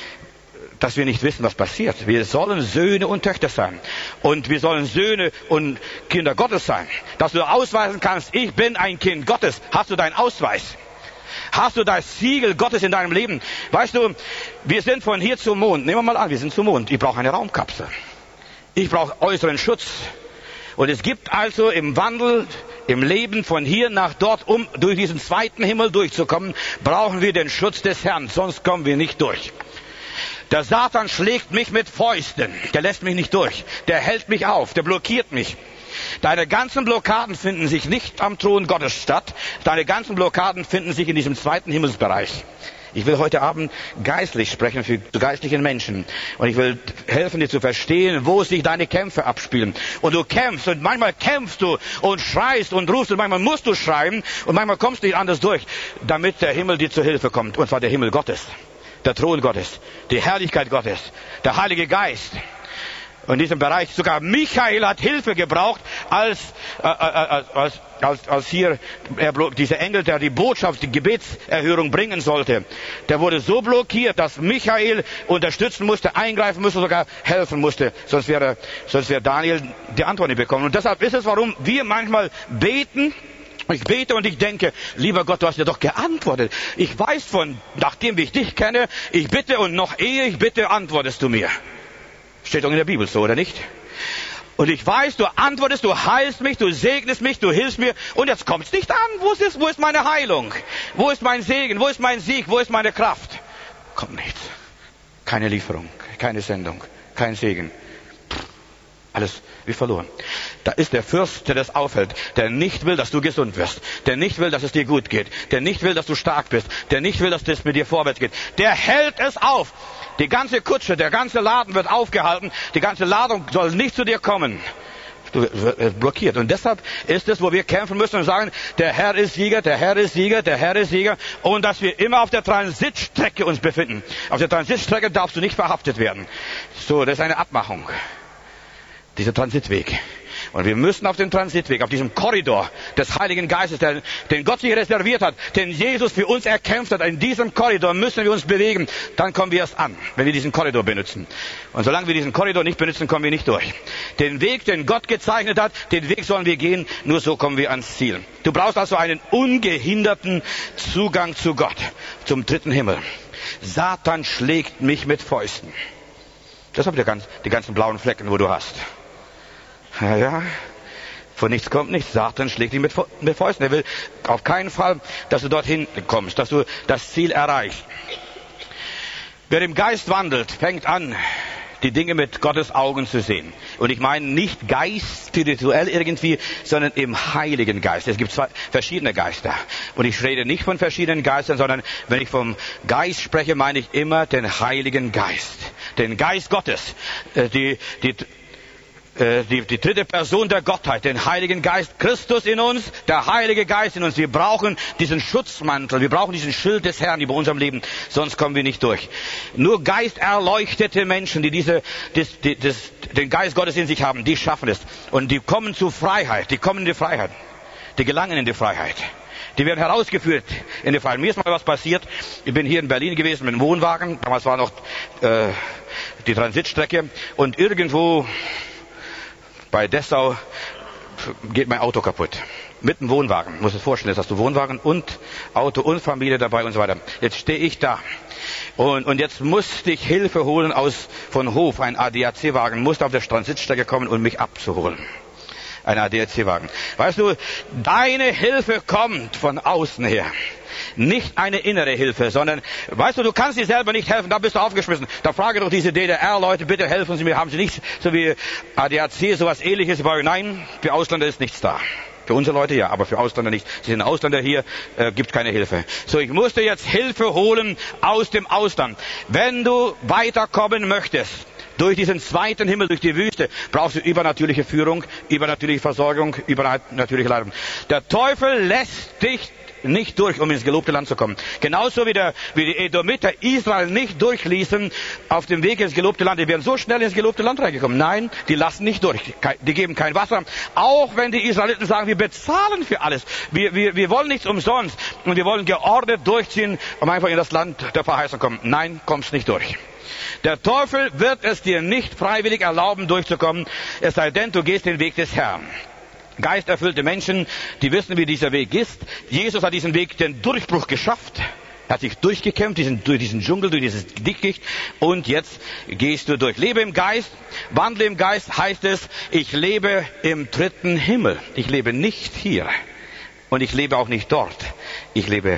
dass wir nicht wissen, was passiert. Wir sollen Söhne und Töchter sein. Und wir sollen Söhne und Kinder Gottes sein. Dass du ausweisen kannst, ich bin ein Kind Gottes. Hast du deinen Ausweis? Hast du das Siegel Gottes in deinem Leben? Weißt du, wir sind von hier zum Mond. Nehmen wir mal an, wir sind zum Mond. Ich brauche eine Raumkapsel. Ich brauche äußeren Schutz. Und es gibt also im Wandel, im Leben von hier nach dort, um durch diesen zweiten Himmel durchzukommen, brauchen wir den Schutz des Herrn. Sonst kommen wir nicht durch. Der Satan schlägt mich mit Fäusten. Der lässt mich nicht durch. Der hält mich auf. Der blockiert mich. Deine ganzen Blockaden finden sich nicht am Thron Gottes statt. Deine ganzen Blockaden finden sich in diesem zweiten Himmelsbereich. Ich will heute Abend geistlich sprechen für geistlichen Menschen. Und ich will helfen, dir zu verstehen, wo sich deine Kämpfe abspielen. Und du kämpfst und manchmal kämpfst du und schreist und rufst und manchmal musst du schreien und manchmal kommst du nicht anders durch, damit der Himmel dir zur Hilfe kommt. Und zwar der Himmel Gottes. Der Thron Gottes, die Herrlichkeit Gottes, der Heilige Geist. Und in diesem Bereich sogar Michael hat Hilfe gebraucht, als, äh, als, als, als, als hier er, dieser Engel, der die Botschaft, die Gebetserhörung bringen sollte, der wurde so blockiert, dass Michael unterstützen musste, eingreifen musste, sogar helfen musste. Sonst wäre, sonst wäre Daniel die Antwort nicht bekommen. Und deshalb ist es, warum wir manchmal beten. Ich bete und ich denke, lieber Gott, du hast ja doch geantwortet. Ich weiß von, nachdem ich dich kenne, ich bitte und noch ehe ich bitte, antwortest du mir. Steht doch in der Bibel so, oder nicht? Und ich weiß, du antwortest, du heilst mich, du segnest mich, du hilfst mir. Und jetzt kommt es nicht an. Wo ist es? Wo ist meine Heilung? Wo ist mein Segen? Wo ist mein Sieg? Wo ist meine Kraft? Kommt nichts. Keine Lieferung, keine Sendung, kein Segen. Alles wie verloren. Da ist der Fürst, der das aufhält, der nicht will, dass du gesund wirst, der nicht will, dass es dir gut geht, der nicht will, dass du stark bist, der nicht will, dass es mit dir vorwärts geht. Der hält es auf. Die ganze Kutsche, der ganze Laden wird aufgehalten, die ganze Ladung soll nicht zu dir kommen. Du wirst blockiert. Und deshalb ist es, wo wir kämpfen müssen und sagen, der Herr ist Sieger, der Herr ist Sieger, der Herr ist Sieger. Und dass wir immer auf der Transitstrecke uns befinden. Auf der Transitstrecke darfst du nicht verhaftet werden. So, das ist eine Abmachung. Dieser Transitweg. Und wir müssen auf dem Transitweg, auf diesem Korridor des Heiligen Geistes, der, den Gott sich reserviert hat, den Jesus für uns erkämpft hat, in diesem Korridor müssen wir uns bewegen. Dann kommen wir erst an, wenn wir diesen Korridor benutzen. Und solange wir diesen Korridor nicht benutzen, kommen wir nicht durch. Den Weg, den Gott gezeichnet hat, den Weg sollen wir gehen, nur so kommen wir ans Ziel. Du brauchst also einen ungehinderten Zugang zu Gott, zum dritten Himmel. Satan schlägt mich mit Fäusten. Das sind die ganzen, die ganzen blauen Flecken, wo du hast. Ja, ja, von nichts kommt nichts. Satan schlägt dich mit, mit Fäusten. Er will auf keinen Fall, dass du dorthin kommst, dass du das Ziel erreichst. Wer im Geist wandelt, fängt an, die Dinge mit Gottes Augen zu sehen. Und ich meine nicht Geist, spirituell irgendwie, sondern im Heiligen Geist. Es gibt zwei verschiedene Geister. Und ich rede nicht von verschiedenen Geistern, sondern wenn ich vom Geist spreche, meine ich immer den Heiligen Geist. Den Geist Gottes. Die, die, Die, die dritte Person der Gottheit, den Heiligen Geist, Christus in uns, der Heilige Geist in uns. Wir brauchen diesen Schutzmantel, wir brauchen diesen Schild des Herrn über unserem Leben, sonst kommen wir nicht durch. Nur geisterleuchtete Menschen, die diese, das, die, das, den Geist Gottes in sich haben, die schaffen es. Und die kommen zur Freiheit, die kommen in die Freiheit, die gelangen in die Freiheit. Die werden herausgeführt in die Freiheit. Mir ist mal was passiert. Ich bin hier in Berlin gewesen mit dem Wohnwagen. Damals war noch äh, die Transitstrecke. Und irgendwo bei Dessau geht mein Auto kaputt. Mit dem Wohnwagen. Muss es vorstellen, jetzt hast du Wohnwagen und Auto und Familie dabei und so weiter. Jetzt stehe ich da. Und, und jetzt musste ich Hilfe holen aus, von Hof. Ein A D A C-Wagen musste auf der Transitstrecke kommen, um mich abzuholen. Ein A D A C-Wagen. Weißt du, deine Hilfe kommt von außen her. Nicht eine innere Hilfe, sondern, weißt du, du kannst dir selber nicht helfen, da bist du aufgeschmissen. Da frage doch diese D D R-Leute, bitte helfen Sie mir, haben Sie nicht so wie A D A C, sowas ähnliches bei euch? Nein, für Ausländer ist nichts da. Für unsere Leute ja, aber für Ausländer nicht. Sie sind Ausländer hier, äh, gibt keine Hilfe. So, ich musste jetzt Hilfe holen aus dem Ausland. Wenn du weiterkommen möchtest, durch diesen zweiten Himmel, durch die Wüste, brauchst du übernatürliche Führung, übernatürliche Versorgung, übernatürliche Leitung. Der Teufel lässt dich nicht durch, um ins gelobte Land zu kommen. Genauso wie, der, wie die Edomiter Israel nicht durchließen auf dem Weg ins gelobte Land. Die wären so schnell ins gelobte Land reingekommen. Nein, die lassen nicht durch. Die geben kein Wasser. Auch wenn die Israeliten sagen, wir bezahlen für alles. Wir, wir, wir wollen nichts umsonst. Und wir wollen geordnet durchziehen, um einfach in das Land der Verheißung zu kommen. Nein, kommst nicht durch. Der Teufel wird es dir nicht freiwillig erlauben, durchzukommen, es sei denn, du gehst den Weg des Herrn. Geisterfüllte Menschen, die wissen, wie dieser Weg ist. Jesus hat diesen Weg, den Durchbruch geschafft. Er hat sich durchgekämpft, diesen, durch diesen Dschungel, durch dieses Dickicht. Und jetzt gehst du durch. Lebe im Geist, wandle im Geist, heißt es, ich lebe im dritten Himmel. Ich lebe nicht hier. Und ich lebe auch nicht dort. Ich lebe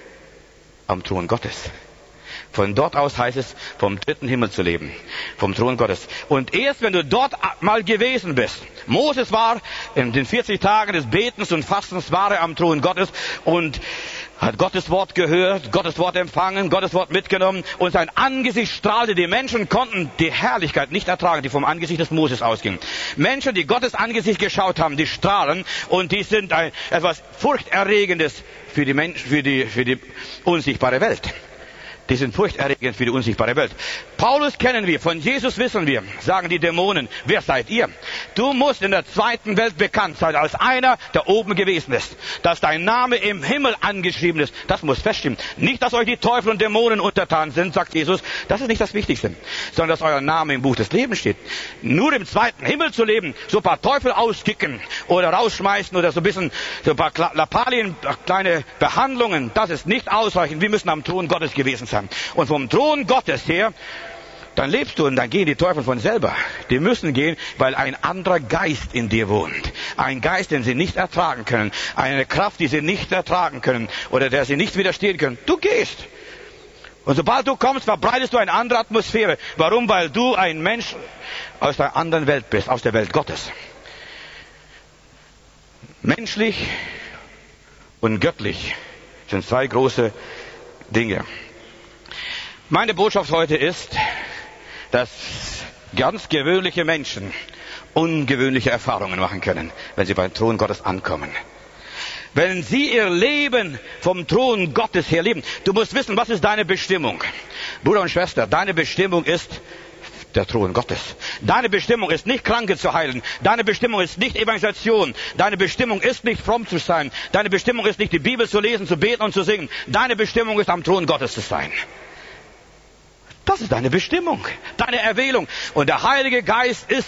am Thron Gottes. Von dort aus heißt es, vom dritten Himmel zu leben. Vom Thron Gottes. Und erst wenn du dort mal gewesen bist. Moses war in den vierzig Tagen des Betens und Fastens war er am Thron Gottes und hat Gottes Wort gehört, Gottes Wort empfangen, Gottes Wort mitgenommen und sein Angesicht strahlte. Die Menschen konnten die Herrlichkeit nicht ertragen, die vom Angesicht des Moses ausging. Menschen, die Gottes Angesicht geschaut haben, die strahlen und die sind ein, etwas Furchterregendes für die Menschen, für die, für die unsichtbare Welt. Die sind furchterregend für die unsichtbare Welt. Paulus kennen wir, von Jesus wissen wir, sagen die Dämonen, wer seid ihr? Du musst in der zweiten Welt bekannt sein als einer, der oben gewesen ist. Dass dein Name im Himmel angeschrieben ist, das muss feststehen. Nicht, dass euch die Teufel und Dämonen untertan sind, sagt Jesus, das ist nicht das Wichtigste, sondern dass euer Name im Buch des Lebens steht. Nur im zweiten Himmel zu leben, so ein paar Teufel auskicken oder rausschmeißen oder so ein bisschen, so ein paar Lappalien, kleine Behandlungen, das ist nicht ausreichend. Wir müssen am Thron Gottes gewesen sein. Und vom Thron Gottes her, dann lebst du und dann gehen die Teufel von selber. Die müssen gehen, weil ein anderer Geist in dir wohnt. Ein Geist, den sie nicht ertragen können. Eine Kraft, die sie nicht ertragen können oder der sie nicht widerstehen können. Du gehst. Und sobald du kommst, verbreitest du eine andere Atmosphäre. Warum? Weil du ein Mensch aus der anderen Welt bist, aus der Welt Gottes. Menschlich und göttlich sind zwei große Dinge. Meine Botschaft heute ist, dass ganz gewöhnliche Menschen ungewöhnliche Erfahrungen machen können, wenn sie beim Thron Gottes ankommen. Wenn sie ihr Leben vom Thron Gottes her leben. Du musst wissen, was ist deine Bestimmung? Bruder und Schwester, deine Bestimmung ist der Thron Gottes. Deine Bestimmung ist nicht, Kranke zu heilen. Deine Bestimmung ist nicht Evangelisation. Deine Bestimmung ist nicht, fromm zu sein. Deine Bestimmung ist nicht, die Bibel zu lesen, zu beten und zu singen. Deine Bestimmung ist, am Thron Gottes zu sein. Das ist deine Bestimmung, deine Erwählung. Und der Heilige Geist ist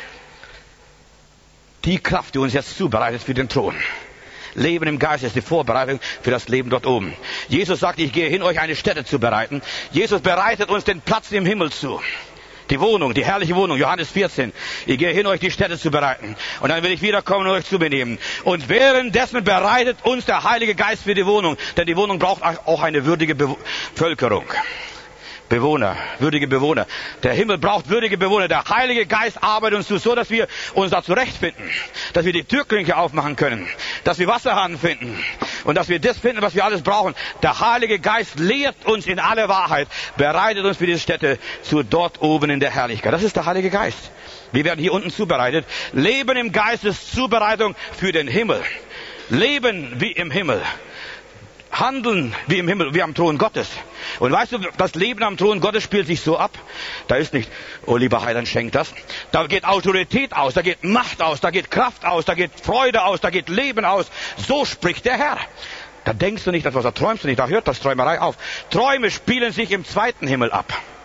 die Kraft, die uns jetzt zubereitet für den Thron. Leben im Geist ist die Vorbereitung für das Leben dort oben. Jesus sagt, ich gehe hin, euch eine Stätte zu bereiten. Jesus bereitet uns den Platz im Himmel zu. Die Wohnung, die herrliche Wohnung, Johannes vierzehn. Ich gehe hin, euch die Stätte zu bereiten. Und dann will ich wiederkommen und euch zu mir nehmen. Und währenddessen bereitet uns der Heilige Geist für die Wohnung. Denn die Wohnung braucht auch eine würdige Bevölkerung. Bewohner, würdige Bewohner. Der Himmel braucht würdige Bewohner. Der Heilige Geist arbeitet uns so, dass wir uns da zurechtfinden. Dass wir die Türklinke aufmachen können. Dass wir Wasserhahn finden. Und dass wir das finden, was wir alles brauchen. Der Heilige Geist lehrt uns in aller Wahrheit. Bereitet uns für diese Stätte zu dort oben in der Herrlichkeit. Das ist der Heilige Geist. Wir werden hier unten zubereitet. Leben im Geist ist Zubereitung für den Himmel. Leben wie im Himmel. Handeln wie im Himmel, wie am Thron Gottes. Und weißt du, das Leben am Thron Gottes spielt sich so ab. Da ist nicht, oh lieber Heiland, schenk das. Da geht Autorität aus, da geht Macht aus, da geht Kraft aus, da geht Freude aus, da geht Leben aus. So spricht der Herr. Da denkst du nicht etwas, da träumst du nicht, da hört das Träumerei auf. Träume spielen sich im zweiten Himmel ab.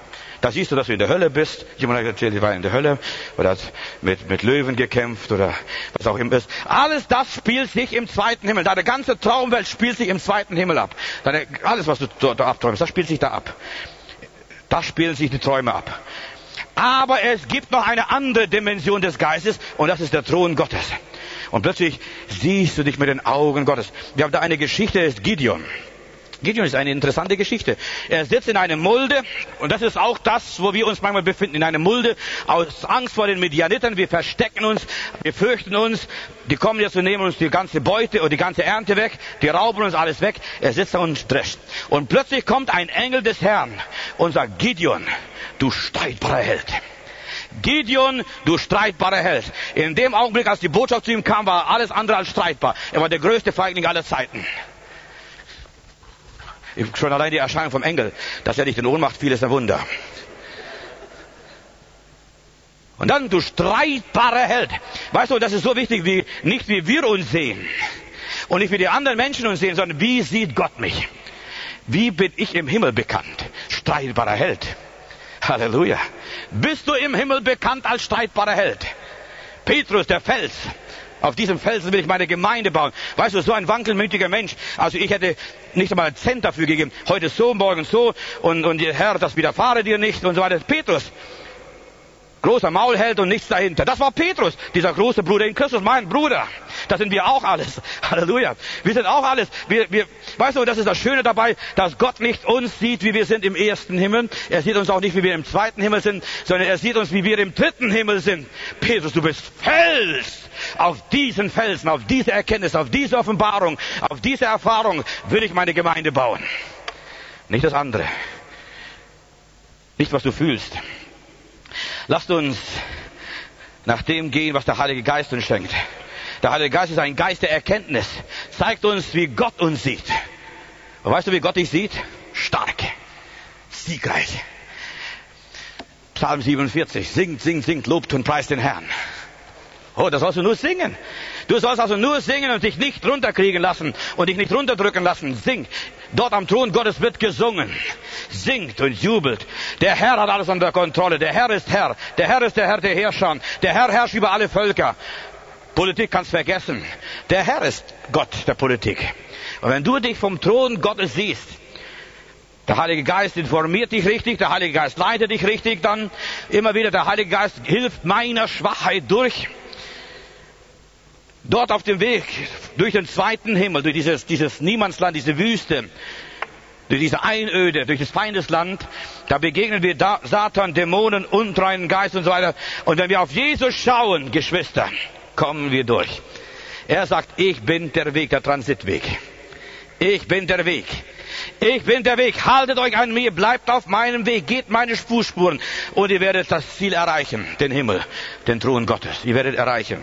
Da siehst du, dass du in der Hölle bist. Jemand hat erzählt, ich war in der Hölle oder hat mit, mit Löwen gekämpft oder was auch immer ist. Alles das spielt sich im zweiten Himmel. Deine ganze Traumwelt spielt sich im zweiten Himmel ab. Deine, alles, was du dort abträumst, das spielt sich da ab. Da spielen sich die Träume ab. Aber es gibt noch eine andere Dimension des Geistes und das ist der Thron Gottes. Und plötzlich siehst du dich mit den Augen Gottes. Wir haben da eine Geschichte, das ist Gideon. Gideon ist eine interessante Geschichte. Er sitzt in einer Mulde und das ist auch das, wo wir uns manchmal befinden, in einer Mulde aus Angst vor den Midianitern. Wir verstecken uns, wir fürchten uns, die kommen jetzt und nehmen uns die ganze Beute und die ganze Ernte weg, die rauben uns alles weg. Er sitzt da und drescht. Und plötzlich kommt ein Engel des Herrn und sagt, Gideon, du streitbarer Held. Gideon, du streitbarer Held. In dem Augenblick, als die Botschaft zu ihm kam, war alles andere als streitbar. Er war der größte Feigling aller Zeiten. Schon allein die Erscheinung vom Engel, dass er nicht in Ohnmacht fiel, ist ein Wunder. Und dann, du streitbarer Held. Weißt du, das ist so wichtig, wie, nicht wie wir uns sehen. Und nicht wie die anderen Menschen uns sehen, sondern wie sieht Gott mich? Wie bin ich im Himmel bekannt? Streitbarer Held. Halleluja. Bist du im Himmel bekannt als streitbarer Held? Petrus, der Fels. Auf diesem Felsen will ich meine Gemeinde bauen. Weißt du, so ein wankelmütiger Mensch. Also ich hätte nicht einmal einen Cent dafür gegeben. Heute so, morgen so. Und, und Herr, das widerfahre dir nicht und so weiter. Petrus. Großer Maulheld und nichts dahinter. Das war Petrus, dieser große Bruder in Christus, mein Bruder. Das sind wir auch alles. Halleluja. Wir sind auch alles. Wir, wir, weißt du, das ist das Schöne dabei, dass Gott nicht uns sieht, wie wir sind im ersten Himmel. Er sieht uns auch nicht, wie wir im zweiten Himmel sind, sondern er sieht uns, wie wir im dritten Himmel sind. Petrus, du bist Fels. Auf diesen Felsen, auf diese Erkenntnis, auf diese Offenbarung, auf diese Erfahrung will ich meine Gemeinde bauen. Nicht das andere. Nicht, was du fühlst. Lasst uns nach dem gehen, was der Heilige Geist uns schenkt. Der Heilige Geist ist ein Geist der Erkenntnis. Zeigt uns, wie Gott uns sieht. Und weißt du, wie Gott dich sieht? Stark. Siegreich. Psalm siebenundvierzig. Singt, singt, singt, lobt und preist den Herrn. Oh, da sollst du nur singen. Du sollst also nur singen und dich nicht runterkriegen lassen und dich nicht runterdrücken lassen. Sing. Dort am Thron Gottes wird gesungen. Singt und jubelt. Der Herr hat alles unter Kontrolle. Der Herr ist Herr. Der Herr ist der Herr der Herrscher. Der Herr herrscht über alle Völker. Politik kannst vergessen. Der Herr ist Gott der Politik. Und wenn du dich vom Thron Gottes siehst, der Heilige Geist informiert dich richtig, der Heilige Geist leitet dich richtig, dann immer wieder der Heilige Geist hilft meiner Schwachheit durch. Dort auf dem Weg, durch den zweiten Himmel, durch dieses, dieses Niemandsland, diese Wüste, durch diese Einöde, durch das Feindesland, da begegnen wir da, Satan, Dämonen, untreuen Geist und so weiter. Und wenn wir auf Jesus schauen, Geschwister, kommen wir durch. Er sagt, ich bin der Weg, der Transitweg. Ich bin der Weg. Ich bin der Weg. Haltet euch an mir, bleibt auf meinem Weg, geht meine Fußspuren und ihr werdet das Ziel erreichen, den Himmel, den Thron Gottes. Ihr werdet erreichen.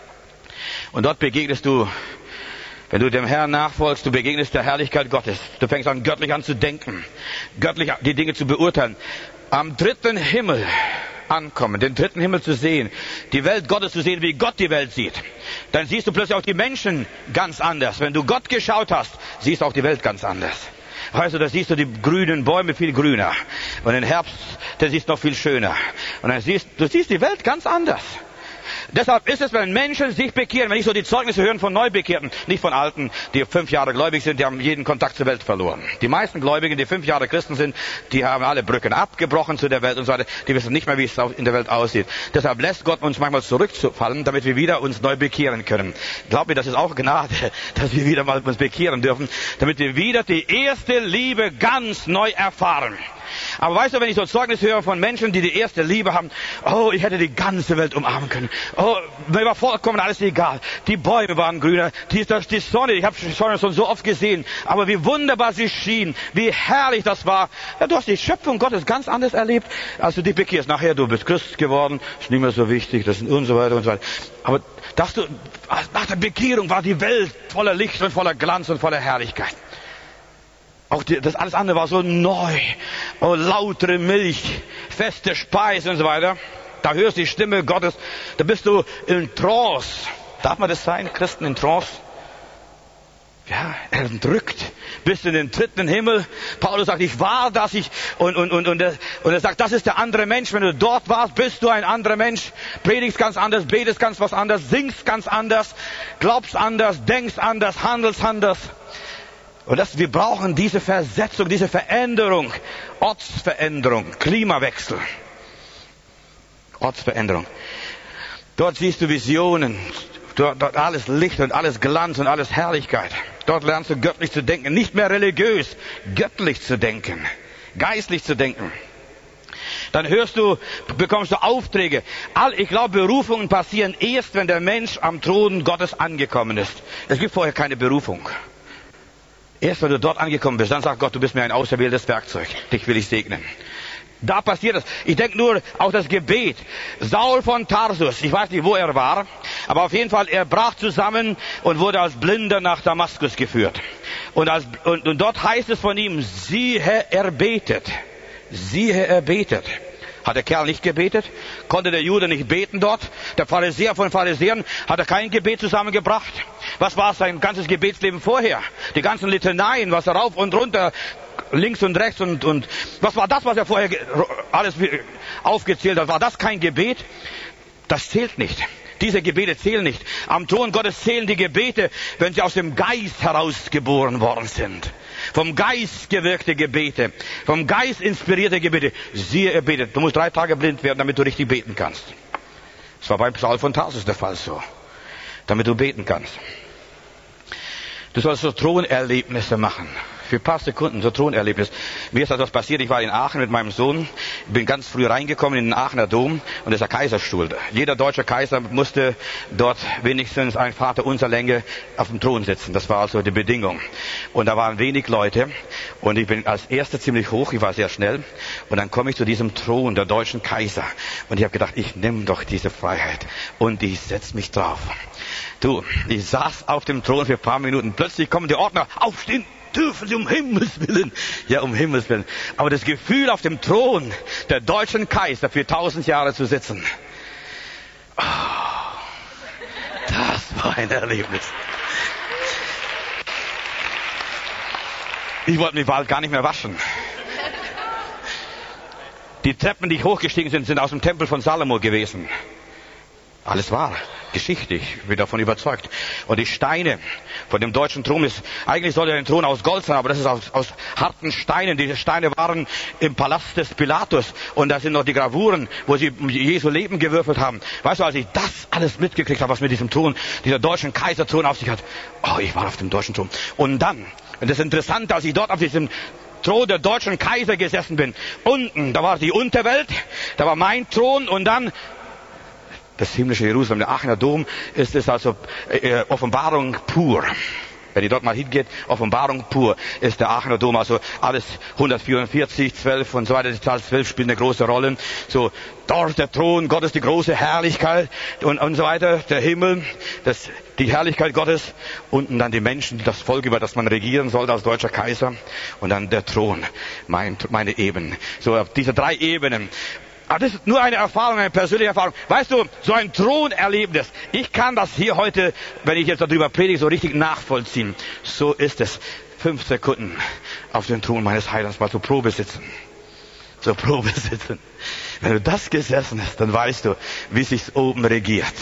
Und dort begegnest du, wenn du dem Herrn nachfolgst, du begegnest der Herrlichkeit Gottes. Du fängst an, göttlich an zu denken, göttlich die Dinge zu beurteilen. Am dritten Himmel ankommen, den dritten Himmel zu sehen, die Welt Gottes zu sehen, wie Gott die Welt sieht. Dann siehst du plötzlich auch die Menschen ganz anders. Wenn du Gott geschaut hast, siehst du auch die Welt ganz anders. Weißt du, da siehst du die grünen Bäume viel grüner. Und den Herbst, der siehst du noch viel schöner. Und dann siehst du siehst die Welt ganz anders. Deshalb ist es, wenn Menschen sich bekehren, wenn ich so die Zeugnisse höre von Neubekehrten, nicht von Alten, die fünf Jahre gläubig sind, die haben jeden Kontakt zur Welt verloren. Die meisten Gläubigen, die fünf Jahre Christen sind, die haben alle Brücken abgebrochen zu der Welt und so weiter. Die wissen nicht mehr, wie es in der Welt aussieht. Deshalb lässt Gott uns manchmal zurückfallen, damit wir wieder uns neu bekehren können. Glaub mir, das ist auch Gnade, dass wir wieder mal uns bekehren dürfen, damit wir wieder die erste Liebe ganz neu erfahren. Aber weißt du, wenn ich so Zeugnis höre von Menschen, die die erste Liebe haben, oh, ich hätte die ganze Welt umarmen können. Oh, mir war vollkommen alles egal. Die Bäume waren grüner, die, das, die Sonne, ich habe die Sonne schon so oft gesehen, aber wie wunderbar sie schien, wie herrlich das war. Ja, du hast die Schöpfung Gottes ganz anders erlebt, als du dich bekehrst. Nachher, du bist Christ geworden, ist nicht mehr so wichtig, das und so weiter und so weiter. Aber dass du, nach der Bekehrung war die Welt voller Licht und voller Glanz und voller Herrlichkeit. Auch die, das alles andere war so neu. Oh, lautere Milch, feste Speise und so weiter. Da hörst du die Stimme Gottes. Da bist du in Trance. Darf man das sein? Christen in Trance? Ja, er drückt. Bist du in den dritten Himmel? Paulus sagt, ich war das, ich, und, und, und, und, er, und er sagt, das ist der andere Mensch. Wenn du dort warst, bist du ein anderer Mensch. Predigst ganz anders, betest ganz was anderes, singst ganz anders, glaubst anders, denkst anders, handelst anders. Und das, wir brauchen diese Versetzung, diese Veränderung, Ortsveränderung, Klimawechsel. Ortsveränderung. Dort siehst du Visionen, dort, dort alles Licht und alles Glanz und alles Herrlichkeit. Dort lernst du göttlich zu denken, nicht mehr religiös, göttlich zu denken, geistlich zu denken. Dann hörst du, bekommst du Aufträge. All, ich glaube, Berufungen passieren erst, wenn der Mensch am Thron Gottes angekommen ist. Es gibt vorher keine Berufung. Erst wenn du dort angekommen bist, dann sagt Gott, du bist mir ein auserwähltes Werkzeug. Dich will ich segnen. Da passiert es. Ich denke nur auch das Gebet. Saul von Tarsus, ich weiß nicht, wo er war, aber auf jeden Fall, er brach zusammen und wurde als Blinder nach Damaskus geführt. Und, als, und, und dort heißt es von ihm, siehe, er betet. Siehe, er betet. Hat der Kerl nicht gebetet? Konnte der Jude nicht beten dort? Der Pharisäer von Pharisäern hat er kein Gebet zusammengebracht? Was war sein ganzes Gebetsleben vorher? Die ganzen Litaneien, was er rauf und runter, links und rechts und, und was war das, was er vorher alles aufgezählt hat? War das kein Gebet? Das zählt nicht. Diese Gebete zählen nicht. Am Thron Gottes zählen die Gebete, wenn sie aus dem Geist herausgeboren worden sind. Vom Geist gewirkte Gebete, vom Geist inspirierte Gebete. Siehe, er betet. Du musst drei Tage blind werden, damit du richtig beten kannst. Das war bei Saul von Tarsus der Fall so. Damit du beten kannst. Du sollst so Thronerlebnisse machen. Für ein paar Sekunden, so Thronerlebnis. Mir ist etwas passiert, ich war in Aachen mit meinem Sohn, bin ganz früh reingekommen in den Aachener Dom und das ist der Kaiserstuhl. Jeder deutsche Kaiser musste dort wenigstens ein Vater unserer Länge auf dem Thron sitzen. Das war also die Bedingung. Und da waren wenig Leute und ich bin als Erster ziemlich hoch, ich war sehr schnell und dann komme ich zu diesem Thron der deutschen Kaiser und ich habe gedacht, ich nehme doch diese Freiheit und ich setze mich drauf. Du, ich saß auf dem Thron für ein paar Minuten, plötzlich kommen die Ordner, aufstehen! Dürfen Sie um Himmels Willen. Ja, um Himmels Willen. Aber das Gefühl, auf dem Thron der deutschen Kaiser für tausend Jahre zu sitzen. Oh, das war ein Erlebnis. Ich wollte mich bald gar nicht mehr waschen. Die Treppen, die hochgestiegen sind, sind aus dem Tempel von Salomo gewesen. Alles wahr. Geschichte, ich bin davon überzeugt. Und die Steine von dem deutschen Thron ist, eigentlich sollte ein Thron aus Gold sein, aber das ist aus, aus harten Steinen. Diese Steine waren im Palast des Pilatus und da sind noch die Gravuren, wo sie Jesu Leben gewürfelt haben. Weißt du, als ich das alles mitgekriegt habe, was mit diesem Thron, dieser deutschen Kaiserthron auf sich hat, oh, ich war auf dem deutschen Thron. Und dann, und das ist interessant, als ich dort auf diesem Thron der deutschen Kaiser gesessen bin, unten, da war die Unterwelt, da war mein Thron und dann das himmlische Jerusalem, der Aachener Dom, ist es also äh, Offenbarung pur. Wenn ihr dort mal hingeht, Offenbarung pur ist der Aachener Dom, also alles hundertvierundvierzig, zwölf und so weiter, die Zahl zwölf spielt eine große Rolle. So, dort der Thron Gottes, die große Herrlichkeit und, und so weiter, der Himmel, das, die Herrlichkeit Gottes, unten dann die Menschen, das Volk, über das man regieren sollte als deutscher Kaiser und dann der Thron, mein, meine Ebenen. So, auf diese drei Ebenen. Aber das ist nur eine Erfahrung, eine persönliche Erfahrung. Weißt du, so ein Thronerlebnis. Ich kann das hier heute, wenn ich jetzt darüber predige, so richtig nachvollziehen. So ist es. Fünf Sekunden auf dem Thron meines Heilands mal zur Probe sitzen. Zur Probe sitzen. Wenn du das gesessen hast, dann weißt du, wie sich's oben regiert.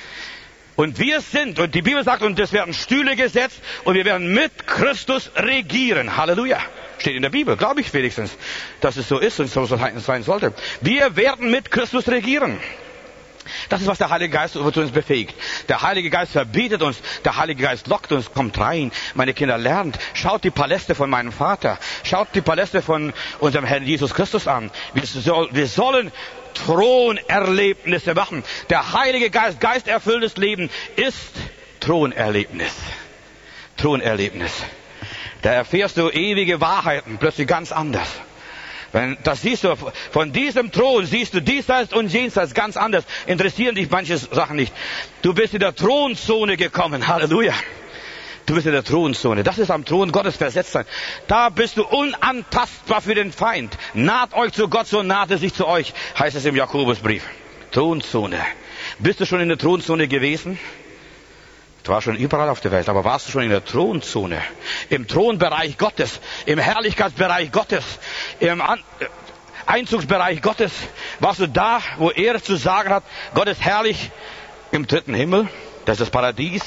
Und wir sind, und die Bibel sagt, und es werden Stühle gesetzt, und wir werden mit Christus regieren. Halleluja. Steht in der Bibel, glaube ich wenigstens, dass es so ist und so sein sollte. Wir werden mit Christus regieren. Das ist, was der Heilige Geist zu uns befähigt. Der Heilige Geist verbietet uns, der Heilige Geist lockt uns, kommt rein. Meine Kinder, lernt, schaut die Paläste von meinem Vater, schaut die Paläste von unserem Herrn Jesus Christus an. Wir, soll, wir sollen Thronerlebnisse machen. Der Heilige Geist, geisterfülltes Leben ist Thronerlebnis. Thronerlebnis. Da erfährst du ewige Wahrheiten, plötzlich ganz anders. Wenn, das siehst du, von diesem Thron siehst du diesseits und jenseits ganz anders. Interessieren dich manche Sachen nicht. Du bist in der Thronzone gekommen. Halleluja. Du bist in der Thronzone. Das ist am Thron Gottes versetzt sein. Da bist du unantastbar für den Feind. Naht euch zu Gott, so naht er sich zu euch, heißt es im Jakobusbrief. Thronzone. Bist du schon in der Thronzone gewesen? Du warst schon überall auf der Welt, aber warst du schon in der Thronzone, im Thronbereich Gottes, im Herrlichkeitsbereich Gottes, im An- Einzugsbereich Gottes? Warst du da, wo er zu sagen hat, Gott ist herrlich im dritten Himmel, das ist das Paradies?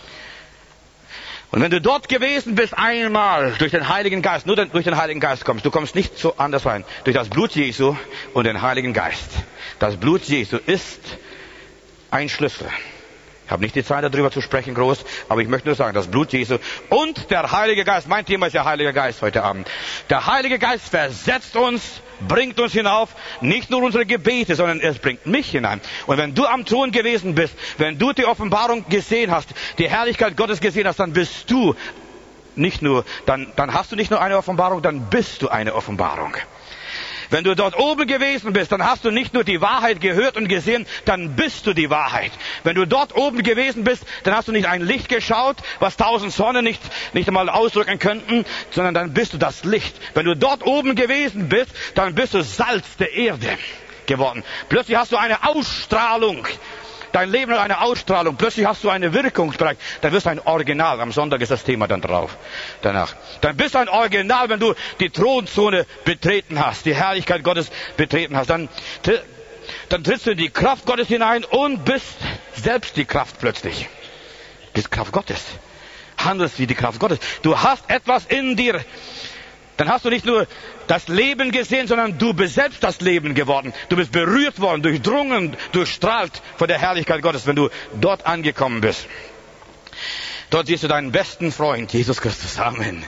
Und wenn du dort gewesen bist, einmal durch den Heiligen Geist, nur durch den Heiligen Geist kommst, du kommst nicht so anders rein, durch das Blut Jesu und den Heiligen Geist. Das Blut Jesu ist ein Schlüssel. Ich habe nicht die Zeit, darüber zu sprechen, groß, aber ich möchte nur sagen, das Blut Jesu und der Heilige Geist, mein Thema ist der Heilige Geist heute Abend. Der Heilige Geist versetzt uns, bringt uns hinauf, nicht nur unsere Gebete, sondern es bringt mich hinein. Und wenn du am Thron gewesen bist, wenn du die Offenbarung gesehen hast, die Herrlichkeit Gottes gesehen hast, dann bist du nicht nur, dann, dann hast du nicht nur eine Offenbarung, dann bist du eine Offenbarung. Wenn du dort oben gewesen bist, dann hast du nicht nur die Wahrheit gehört und gesehen, dann bist du die Wahrheit. Wenn du dort oben gewesen bist, dann hast du nicht ein Licht geschaut, was tausend Sonnen nicht, nicht einmal ausdrücken könnten, sondern dann bist du das Licht. Wenn du dort oben gewesen bist, dann bist du Salz der Erde geworden. Plötzlich hast du eine Ausstrahlung. Dein Leben hat eine Ausstrahlung. Plötzlich hast du eine Wirkungsbereich. Dann wirst du ein Original. Am Sonntag ist das Thema dann drauf. Danach. Dann bist du ein Original, wenn du die Thronzone betreten hast, die Herrlichkeit Gottes betreten hast. Dann, dann trittst du in die Kraft Gottes hinein und bist selbst die Kraft plötzlich. Bist Kraft Gottes. Handelst wie die Kraft Gottes. Du hast etwas in dir. Dann hast du nicht nur das Leben gesehen, sondern du bist selbst das Leben geworden. Du bist berührt worden, durchdrungen, durchstrahlt von der Herrlichkeit Gottes, wenn du dort angekommen bist. Dort siehst du deinen besten Freund, Jesus Christus. Amen.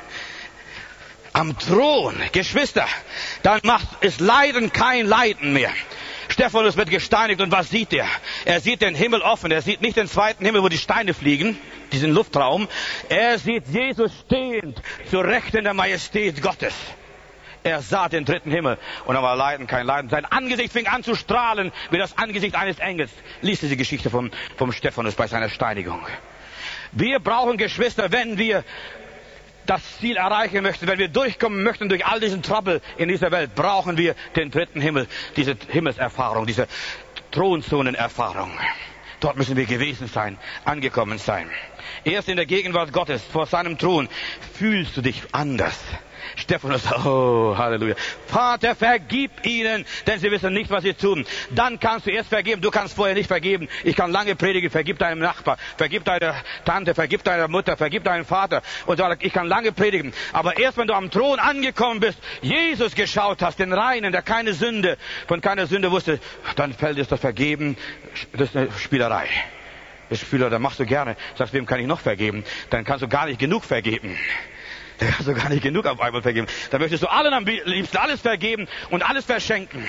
Am Thron, Geschwister, dann macht es Leiden kein Leiden mehr. Stephanus wird gesteinigt und was sieht er? Er sieht den Himmel offen. Er sieht nicht den zweiten Himmel, wo die Steine fliegen, diesen Luftraum. Er sieht Jesus stehend zur Rechten der Majestät Gottes. Er sah den dritten Himmel und da war Leiden kein Leiden. Sein Angesicht fing an zu strahlen wie das Angesicht eines Engels. Lies diese Geschichte vom, vom Stephanus bei seiner Steinigung. Wir brauchen, Geschwister, wenn wir das Ziel erreichen möchten, wenn wir durchkommen möchten durch all diesen Trouble in dieser Welt, brauchen wir den dritten Himmel, diese Himmelserfahrung, diese Thronzonenerfahrung. Dort müssen wir gewesen sein, angekommen sein. Erst in der Gegenwart Gottes, vor seinem Thron, fühlst du dich anders. Stephanus, oh, Halleluja. Vater, vergib ihnen, denn sie wissen nicht, was sie tun. Dann kannst du erst vergeben, du kannst vorher nicht vergeben. Ich kann lange predigen, vergib deinem Nachbar, vergib deiner Tante, vergib deiner Mutter, vergib deinem Vater. Und ich kann lange predigen. Aber erst wenn du am Thron angekommen bist, Jesus geschaut hast, den Reinen, der keine Sünde, von keiner Sünde wusste, dann fällt es das Vergeben, das ist eine Spielerei. Das ist Spieler, da machst du gerne. Sagst, wem kann ich noch vergeben? Dann kannst du gar nicht genug vergeben. Da kannst du gar nicht genug auf einmal vergeben. Da möchtest du allen am liebsten alles vergeben und alles verschenken.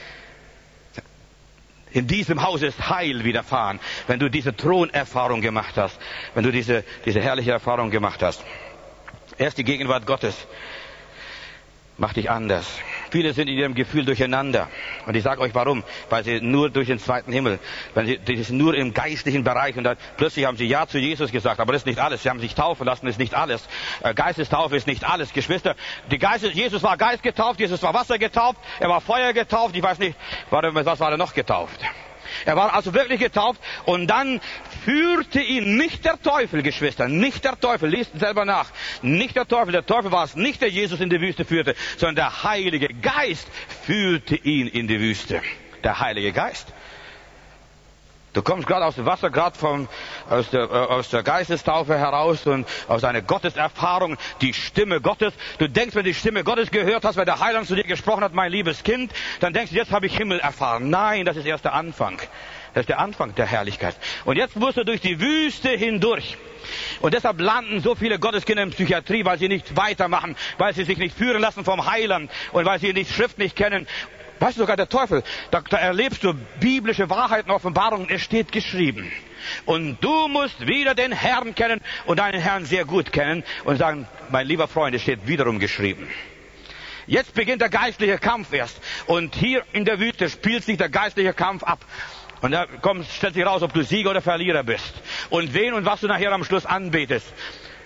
In diesem Haus ist Heil widerfahren, wenn du diese Thronerfahrung gemacht hast, wenn du diese, diese herrliche Erfahrung gemacht hast. Erst die Gegenwart Gottes macht dich anders. Viele sind in ihrem Gefühl durcheinander. Und ich sage euch warum. Weil sie nur durch den zweiten Himmel, weil sie, das ist nur im geistlichen Bereich. Und dann plötzlich haben sie Ja zu Jesus gesagt. Aber das ist nicht alles. Sie haben sich taufen lassen, das ist nicht alles. Geistestaufe ist nicht alles. Geschwister, die Geistes, Jesus war Geist getauft, Jesus war Wasser getauft, er war Feuer getauft. Ich weiß nicht, was war er noch getauft? Er war also wirklich getauft und dann führte ihn nicht der Teufel, Geschwister, nicht der Teufel, liest selber nach, nicht der Teufel, der Teufel war es nicht, der Jesus in die Wüste führte, sondern der Heilige Geist führte ihn in die Wüste. Der Heilige Geist. Du kommst gerade aus dem Wasser, gerade vom, aus der, äh, aus der Geistestaufe heraus und aus einer Gotteserfahrung, die Stimme Gottes. Du denkst, wenn du die Stimme Gottes gehört hast, wenn der Heiland zu dir gesprochen hat, mein liebes Kind, dann denkst du, jetzt habe ich Himmel erfahren. Nein, das ist erst der Anfang. Das ist der Anfang der Herrlichkeit. Und jetzt musst du durch die Wüste hindurch. Und deshalb landen so viele Gotteskinder in Psychiatrie, weil sie nicht weitermachen, weil sie sich nicht führen lassen vom Heiland und weil sie die Schrift nicht kennen. Weißt du, sogar der Teufel, da, da erlebst du biblische Wahrheiten, Offenbarungen, es steht geschrieben. Und du musst wieder den Herrn kennen und deinen Herrn sehr gut kennen und sagen, mein lieber Freund, es steht wiederum geschrieben. Jetzt beginnt der geistliche Kampf erst. Und hier in der Wüste spielt sich der geistliche Kampf ab. Und da kommt, stellt sich raus, ob du Sieger oder Verlierer bist. Und wen und was du nachher am Schluss anbetest.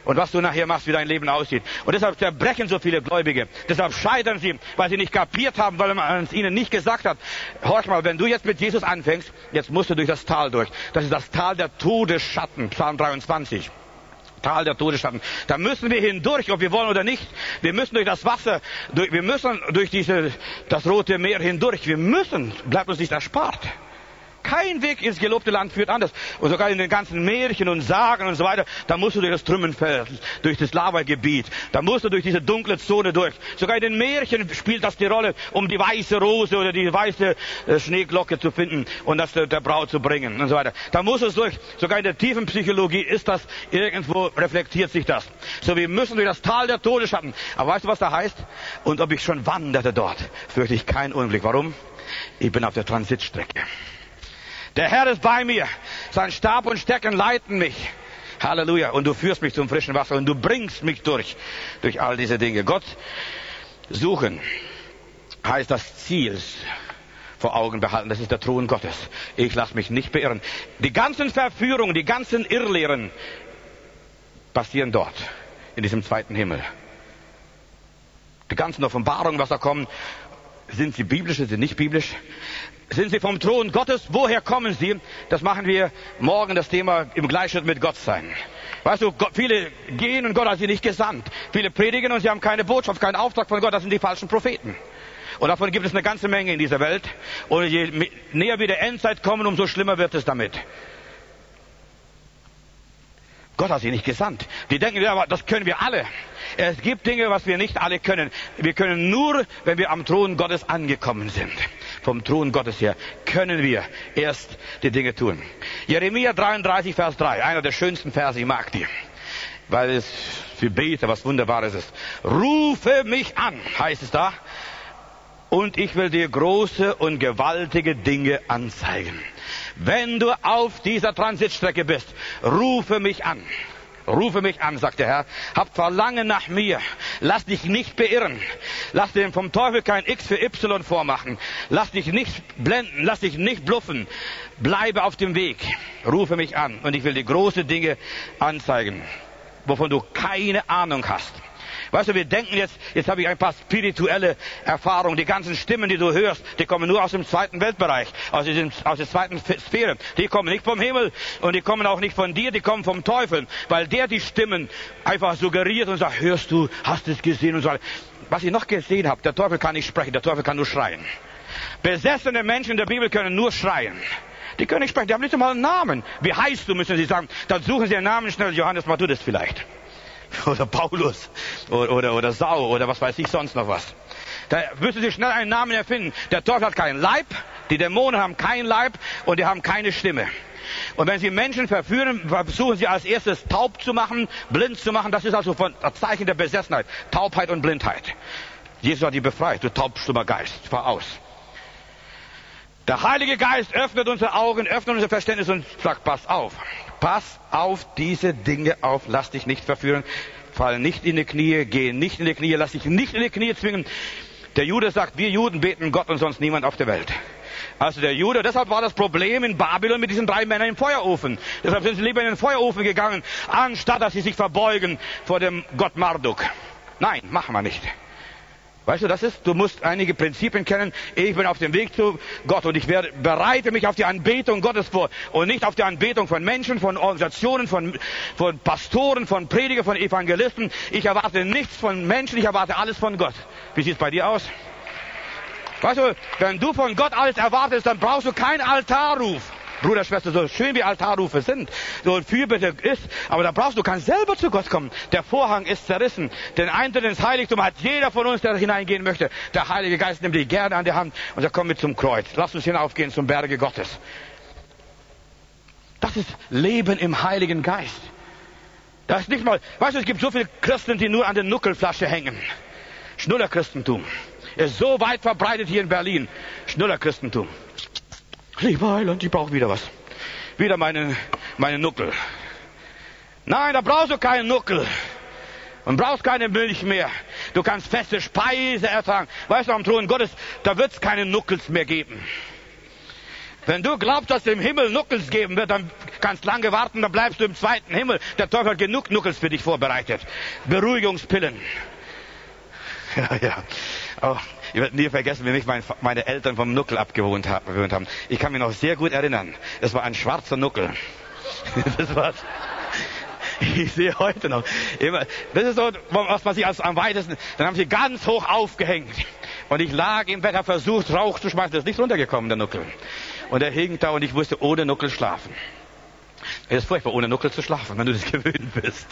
Und was du nachher machst, wie dein Leben aussieht. Und deshalb zerbrechen so viele Gläubige. Deshalb scheitern sie, weil sie nicht kapiert haben, weil man es ihnen nicht gesagt hat. Horch mal, wenn du jetzt mit Jesus anfängst, jetzt musst du durch das Tal durch. Das ist das Tal der Todesschatten, Psalm dreiundzwanzig. Tal der Todesschatten. Da müssen wir hindurch, ob wir wollen oder nicht. Wir müssen durch das Wasser, durch, wir müssen durch diese, das Rote Meer hindurch. Wir müssen, bleibt uns nicht erspart. Kein Weg ins gelobte Land führt anders. Und sogar in den ganzen Märchen und Sagen und so weiter, da musst du durch das Trümmenfeld, durch das Lavagebiet, da musst du durch diese dunkle Zone durch. Sogar in den Märchen spielt das die Rolle, um die weiße Rose oder die weiße äh, Schneeglocke zu finden und das der, der Braut zu bringen und so weiter. Da muss es durch. Sogar in der tiefen Psychologie ist das, irgendwo reflektiert sich das. So, wir müssen durch das Tal der Todesschatten. Aber weißt du, was da heißt? Und ob ich schon wanderte dort, fürchte ich keinen Unglück. Warum? Ich bin auf der Transitstrecke. Der Herr ist bei mir. Sein Stab und Stecken leiten mich. Halleluja. Und du führst mich zum frischen Wasser und du bringst mich durch, durch all diese Dinge. Gott suchen heißt das Ziel vor Augen behalten. Das ist der Thron Gottes. Ich lasse mich nicht beirren. Die ganzen Verführungen, die ganzen Irrlehren passieren dort, in diesem zweiten Himmel. Die ganzen Offenbarungen, was da kommen, sind sie biblisch, sind sie nicht biblisch? Sind sie vom Thron Gottes? Woher kommen sie? Das machen wir morgen, das Thema im Gleichschritt mit Gott sein. Weißt du, Gott, viele gehen und Gott hat sie nicht gesandt. Viele predigen und sie haben keine Botschaft, keinen Auftrag von Gott. Das sind die falschen Propheten. Und davon gibt es eine ganze Menge in dieser Welt. Und je näher wir der Endzeit kommen, umso schlimmer wird es damit. Gott hat sie nicht gesandt. Die denken, ja, aber das können wir alle. Es gibt Dinge, was wir nicht alle können. Wir können nur, wenn wir am Thron Gottes angekommen sind. Vom Thron Gottes her können wir erst die Dinge tun. Jeremia dreiunddreißig, Vers drei. Einer der schönsten Verse, ich mag die. Weil es für Beter was Wunderbares ist. Rufe mich an, heißt es da. Und ich will dir große und gewaltige Dinge anzeigen. Wenn du auf dieser Transitstrecke bist, rufe mich an. Rufe mich an, sagt der Herr. Hab Verlangen nach mir. Lass dich nicht beirren. Lass dir vom Teufel kein X für Y vormachen. Lass dich nicht blenden. Lass dich nicht bluffen. Bleibe auf dem Weg. Rufe mich an. Und ich will dir große Dinge anzeigen, wovon du keine Ahnung hast. Weißt du, wir denken jetzt, jetzt habe ich ein paar spirituelle Erfahrungen. Die ganzen Stimmen, die du hörst, die kommen nur aus dem zweiten Weltbereich, aus, diesem, aus der zweiten Sphäre. Die kommen nicht vom Himmel und die kommen auch nicht von dir, die kommen vom Teufel, weil der die Stimmen einfach suggeriert und sagt, hörst du, hast du es gesehen und so weiter. Was ich noch gesehen habe, der Teufel kann nicht sprechen, der Teufel kann nur schreien. Besessene Menschen in der Bibel können nur schreien. Die können nicht sprechen, die haben nicht einmal einen Namen. Wie heißt du, müssen sie sagen. Dann suchen sie einen Namen schnell, Johannes, mach du das vielleicht. Oder Paulus oder, oder, oder Sau oder was weiß ich sonst noch was. Da müssen sie schnell einen Namen erfinden. Der Teufel hat keinen Leib, die Dämonen haben keinen Leib und die haben keine Stimme. Und wenn sie Menschen verführen, versuchen sie als erstes taub zu machen, blind zu machen. Das ist also von das Zeichen der Besessenheit. Taubheit und Blindheit. Jesus hat die befreit. Du taubstummer Geist, fahr aus. Der Heilige Geist öffnet unsere Augen, öffnet unser Verständnis und sagt, pass auf. Pass auf diese Dinge auf, lass dich nicht verführen, fall nicht in die Knie, geh nicht in die Knie, lass dich nicht in die Knie zwingen. Der Jude sagt, wir Juden beten Gott und sonst niemand auf der Welt. Also der Jude, deshalb war das Problem in Babylon mit diesen drei Männern im Feuerofen. Deshalb sind sie lieber in den Feuerofen gegangen, anstatt dass sie sich verbeugen vor dem Gott Marduk. Nein, machen wir nicht. Weißt du, das ist, du musst einige Prinzipien kennen. Ich bin auf dem Weg zu Gott und ich werde, bereite mich auf die Anbetung Gottes vor und nicht auf die Anbetung von Menschen, von Organisationen, von, von Pastoren, von Predigern, von Evangelisten. Ich erwarte nichts von Menschen, ich erwarte alles von Gott. Wie sieht es bei dir aus? Weißt du, wenn du von Gott alles erwartest, dann brauchst du keinen Altarruf. Bruder, Schwester, so schön wie Altarrufe sind, so Fürbitte ist, aber da brauchst du, kannst selber zu Gott kommen. Der Vorhang ist zerrissen. Den Eintritt ins Heiligtum hat jeder von uns, der hineingehen möchte. Der Heilige Geist nimmt dich gerne an die Hand und sagt, komm mit zum Kreuz. Lass uns hinaufgehen zum Berge Gottes. Das ist Leben im Heiligen Geist. Das ist nicht mal, weißt du, es gibt so viele Christen, die nur an der Nuckelflasche hängen. Schnullerchristentum. Ist so weit verbreitet hier in Berlin. Schnullerchristentum. Lieber Heiland, ich brauche wieder was. Wieder meine, meine Nuckel. Nein, da brauchst du keinen Nuckel. Und brauchst keine Milch mehr. Du kannst feste Speise ertragen. Weißt du, am Thron Gottes, da wird es keine Nuckels mehr geben. Wenn du glaubst, dass es im Himmel Nuckels geben wird, dann kannst lange warten, dann bleibst du im zweiten Himmel. Der Teufel hat genug Nuckels für dich vorbereitet. Beruhigungspillen. Ja, ja. Oh, ich werde nie vergessen, wie mich mein, meine Eltern vom Nuckel abgewöhnt haben. Ich kann mich noch sehr gut erinnern. Es war ein schwarzer Nuckel. Das war's. Ich sehe heute noch. Immer, das ist so, was man sich als am weitesten, dann haben sie ganz hoch aufgehängt. Und ich lag im Bett, habe versucht, Rauch zu schmeißen. Das ist nicht runtergekommen, der Nuckel. Und er hing da und ich musste ohne Nuckel schlafen. Es ist furchtbar, ohne Nuckel zu schlafen, wenn du das gewöhnt bist.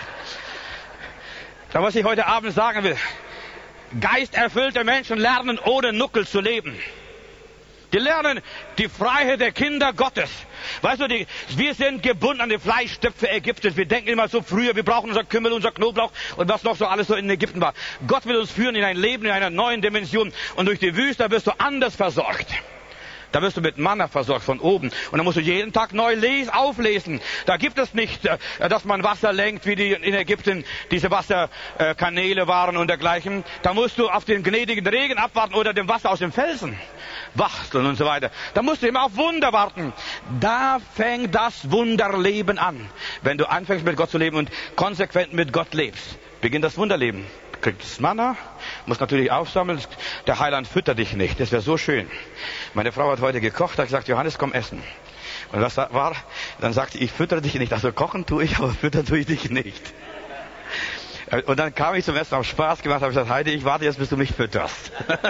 Da, was ich heute Abend sagen will. Geisterfüllte Menschen lernen, ohne Nuckel zu leben. Die lernen die Freiheit der Kinder Gottes. Weißt du, die, wir sind gebunden an die Fleischstöpfe Ägyptens. Wir denken immer so früher, wir brauchen unser Kümmel, unser Knoblauch und was noch so alles so in Ägypten war. Gott will uns führen in ein Leben, in einer neuen Dimension. Und durch die Wüste wirst du anders versorgt. Da wirst du mit Manna versorgt von oben. Und da musst du jeden Tag neu les, auflesen. Da gibt es nicht, äh, dass man Wasser lenkt, wie die in Ägypten diese Wasserkanäle äh, waren und dergleichen. Da musst du auf den gnädigen Regen abwarten oder dem Wasser aus dem Felsen wachteln und so weiter. Da musst du immer auf Wunder warten. Da fängt das Wunderleben an. Wenn du anfängst mit Gott zu leben und konsequent mit Gott lebst, beginnt das Wunderleben. Kriegst Manna, musst natürlich aufsammeln, der Heiland füttert dich nicht, das wäre so schön. Meine Frau hat heute gekocht, hat gesagt, Johannes, komm essen. Und was war? Dann sagte ich, ich füttere dich nicht, also kochen tue ich, aber füttern tue ich dich nicht. Und dann kam ich zum Essen, habe Spaß gemacht, habe gesagt, Heidi, ich warte jetzt, bis du mich fütterst.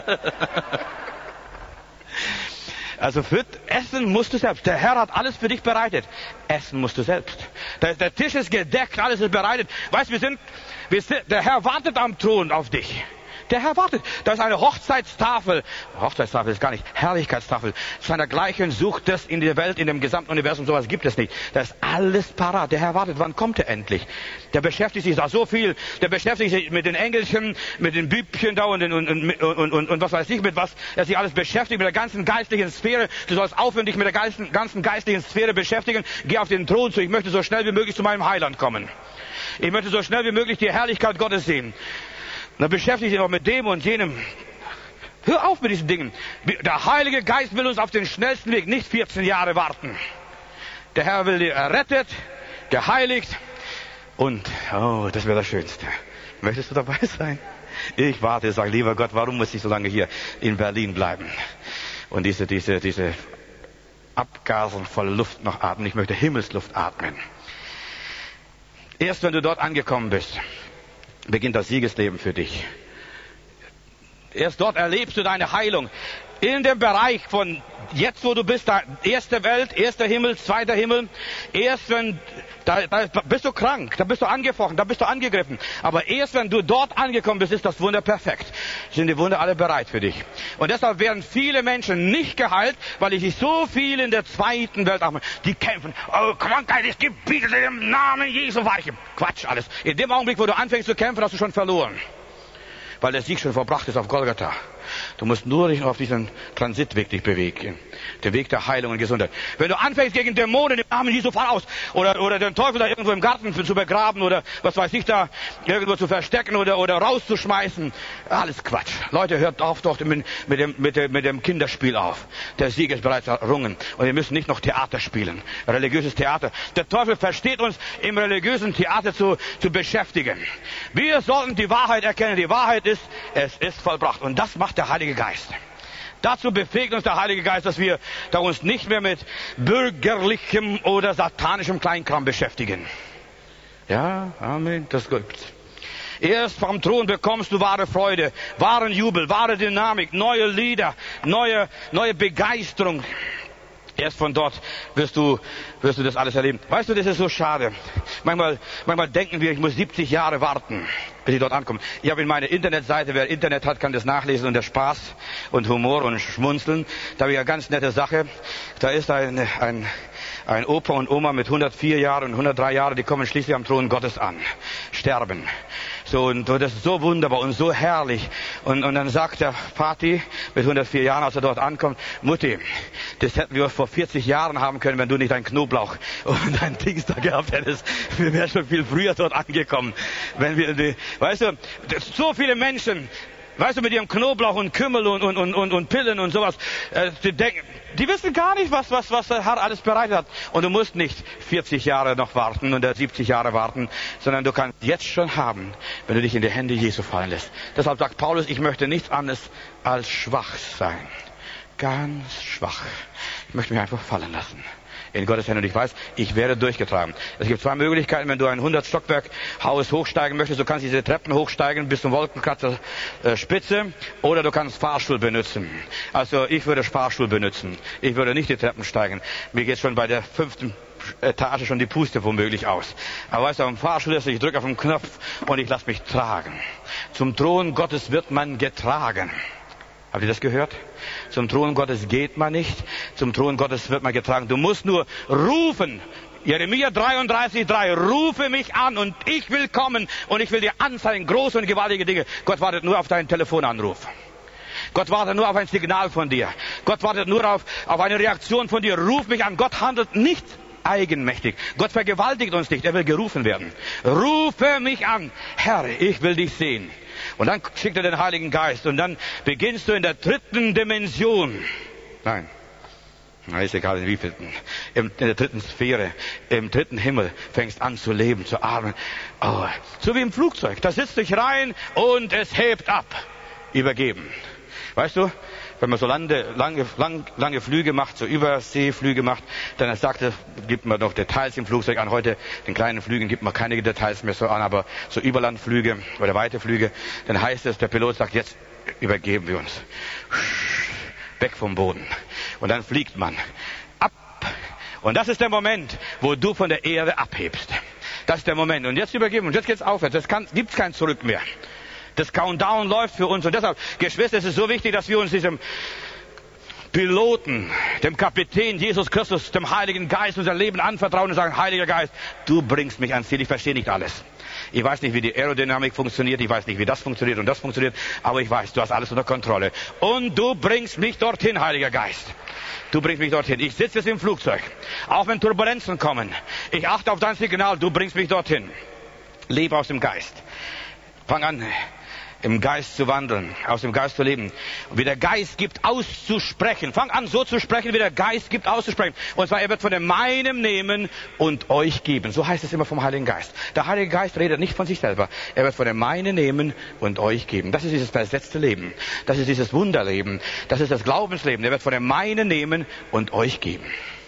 Also für Essen musst du selbst. Der Herr hat alles für dich bereitet. Essen musst du selbst. Der, der Tisch ist gedeckt, alles ist bereitet. Weißt du, wir sind, wir sind, der Herr wartet am Thron auf dich. Der Herr wartet. Da ist eine Hochzeitstafel. Hochzeitstafel ist gar nicht. Herrlichkeitstafel. Seinergleichen sucht es in der Welt, in dem gesamten Universum. Sowas gibt es nicht. Da ist alles parat. Der Herr wartet. Wann kommt er endlich? Der beschäftigt sich da so viel. Der beschäftigt sich mit den Engelchen, mit den Bübchen da und, und, und, und, und, und was weiß ich, mit was er sich alles beschäftigt, mit der ganzen geistlichen Sphäre. Du sollst aufhören, dich mit der ganzen, ganzen geistlichen Sphäre beschäftigen. Geh auf den Thron zu. Ich möchte so schnell wie möglich zu meinem Heiland kommen. Ich möchte so schnell wie möglich die Herrlichkeit Gottes sehen. Und dann beschäftige dich auch mit dem und jenem. Hör auf mit diesen Dingen. Der Heilige Geist will uns auf den schnellsten Weg nicht vierzehn Jahre warten. Der Herr will dir errettet, geheiligt und, oh, das wäre das Schönste. Möchtest du dabei sein? Ich warte, sage, lieber Gott, warum muss ich so lange hier in Berlin bleiben? Und diese, diese, diese Abgasen voll Luft noch atmen. Ich möchte Himmelsluft atmen. Erst wenn du dort angekommen bist, beginnt das Siegesleben für dich. Erst dort erlebst du deine Heilung. In dem Bereich von jetzt, wo du bist, da erste Welt, erster Himmel, zweiter Himmel. Erst wenn, da, da bist du krank, da bist du angefochten, da bist du angegriffen. Aber erst wenn du dort angekommen bist, ist das Wunder perfekt. Sind die Wunder alle bereit für dich. Und deshalb werden viele Menschen nicht geheilt, weil ich so viel in der zweiten Welt habe. Die kämpfen. Oh, Krankheit ist gebietet im Namen Jesu weiche. Quatsch alles. In dem Augenblick, wo du anfängst zu kämpfen, hast du schon verloren. Weil der Sieg schon verbracht ist auf Golgatha. Du musst nur dich noch auf diesen Transitweg dich bewegen. Den Weg der Heilung und Gesundheit. Wenn du anfängst gegen Dämonen im Namen Jesu, fahr aus. Oder, oder den Teufel da irgendwo im Garten zu begraben oder was weiß ich da, irgendwo zu verstecken oder, oder rauszuschmeißen. Alles Quatsch. Leute, hört auf doch mit, mit, dem, mit, dem, mit dem Kinderspiel auf. Der Sieg ist bereits errungen. Und wir müssen nicht noch Theater spielen. Religiöses Theater. Der Teufel versteht uns im religiösen Theater zu, zu beschäftigen. Wir sollten die Wahrheit erkennen. Die Wahrheit ist, es ist vollbracht. Und das macht der Heilige Geist. Dazu befähigt uns der Heilige Geist, dass wir da uns nicht mehr mit bürgerlichem oder satanischem Kleinkram beschäftigen. Ja, Amen, das ist gut. Erst vom Thron bekommst du wahre Freude, wahren Jubel, wahre Dynamik, neue Lieder, neue, neue Begeisterung. Erst von dort wirst du, wirst du das alles erleben. Weißt du, das ist so schade. Manchmal, manchmal denken wir, ich muss siebzig Jahre warten, bis ich dort ankomme. Ich habe in meiner Internetseite, wer Internet hat, kann das nachlesen und der Spaß und Humor und Schmunzeln. Da habe ich eine ganz nette Sache. Da ist ein, ein, ein Opa und Oma mit hundertvier Jahren und hundertdrei Jahren, die kommen schließlich am Thron Gottes an. Sterben. So, und das ist so wunderbar und so herrlich. Und, und dann sagt der Vati mit hundertvier Jahren, als er dort ankommt, Mutti, das hätten wir vor vierzig Jahren haben können, wenn du nicht dein Knoblauch und dein Dings da gehabt hättest. Wir wären schon viel früher dort angekommen. Wenn wir, die, weißt du, so viele Menschen weißt du, mit ihrem Knoblauch und Kümmel und, und, und, und, und Pillen und sowas, äh, die, denken, die wissen gar nicht, was, was, was der Herr alles bereitet hat. Und du musst nicht vierzig Jahre noch warten oder siebzig Jahre warten, sondern du kannst jetzt schon haben, wenn du dich in die Hände Jesu fallen lässt. Deshalb sagt Paulus, ich möchte nichts anderes als schwach sein. Ganz schwach. Ich möchte mich einfach fallen lassen in Gottes Hände. Und ich weiß, ich werde durchgetragen. Es gibt zwei Möglichkeiten, wenn du ein hundert Stockwerk Haus hochsteigen möchtest. Du kannst diese Treppen hochsteigen bis zum Wolkenkratzer äh, Spitze, oder du kannst Fahrstuhl benutzen. Also ich würde Fahrstuhl benutzen. Ich würde nicht die Treppen steigen. Mir geht schon bei der fünften Etage schon die Puste womöglich aus. Aber weißt du, am Fahrstuhl ist, ich drücke auf den Knopf und ich lasse mich tragen. Zum Thron Gottes wird man getragen. Habt ihr das gehört? Zum Thron Gottes geht man nicht. Zum Thron Gottes wird man getragen. Du musst nur rufen. Jeremia dreiunddreißig drei. Rufe mich an und ich will kommen und ich will dir anzeigen große und gewaltige Dinge. Gott wartet nur auf deinen Telefonanruf. Gott wartet nur auf ein Signal von dir. Gott wartet nur auf, auf eine Reaktion von dir. Ruf mich an. Gott handelt nicht eigenmächtig. Gott vergewaltigt uns nicht. Er will gerufen werden. Rufe mich an. Herr, ich will dich sehen. Und dann schickt er den Heiligen Geist und dann beginnst du in der dritten Dimension. Nein, ist egal in wievielten. In der dritten Sphäre, im dritten Himmel fängst an zu leben, zu atmen. Oh, so wie im Flugzeug. Da sitzt dich rein und es hebt ab. Übergeben. Weißt du, wenn man so lange, lange, lang, lange Flüge macht, so Überseeflüge macht, dann sagt er, gibt man noch Details im Flugzeug an. Heute, den kleinen Flügen gibt man keine Details mehr so an, aber so Überlandflüge oder weite Flüge, dann heißt es, der Pilot sagt, jetzt übergeben wir uns. Weg vom Boden. Und dann fliegt man ab. Und das ist der Moment, wo du von der Erde abhebst. Das ist der Moment. Und jetzt übergeben wir uns. Jetzt geht's aufwärts. Es gibt kein Zurück mehr. Das Countdown läuft für uns. Und deshalb, Geschwister, es ist so wichtig, dass wir uns diesem Piloten, dem Kapitän Jesus Christus, dem Heiligen Geist unser Leben anvertrauen und sagen, Heiliger Geist, du bringst mich ans Ziel. Ich verstehe nicht alles. Ich weiß nicht, wie die Aerodynamik funktioniert. Ich weiß nicht, wie das funktioniert und das funktioniert. Aber ich weiß, du hast alles unter Kontrolle. Und du bringst mich dorthin, Heiliger Geist. Du bringst mich dorthin. Ich sitze jetzt im Flugzeug. Auch wenn Turbulenzen kommen. Ich achte auf dein Signal. Du bringst mich dorthin. Lebe aus dem Geist. Fang an, im Geist zu wandeln, aus dem Geist zu leben. Und wie der Geist gibt, auszusprechen. Fang an, so zu sprechen, wie der Geist gibt, auszusprechen. Und zwar, er wird von dem meinem nehmen und euch geben. So heißt es immer vom Heiligen Geist. Der Heilige Geist redet nicht von sich selber. Er wird von dem meinen nehmen und euch geben. Das ist dieses versetzte Leben. Das ist dieses Wunderleben. Das ist das Glaubensleben. Er wird von dem meinen nehmen und euch geben.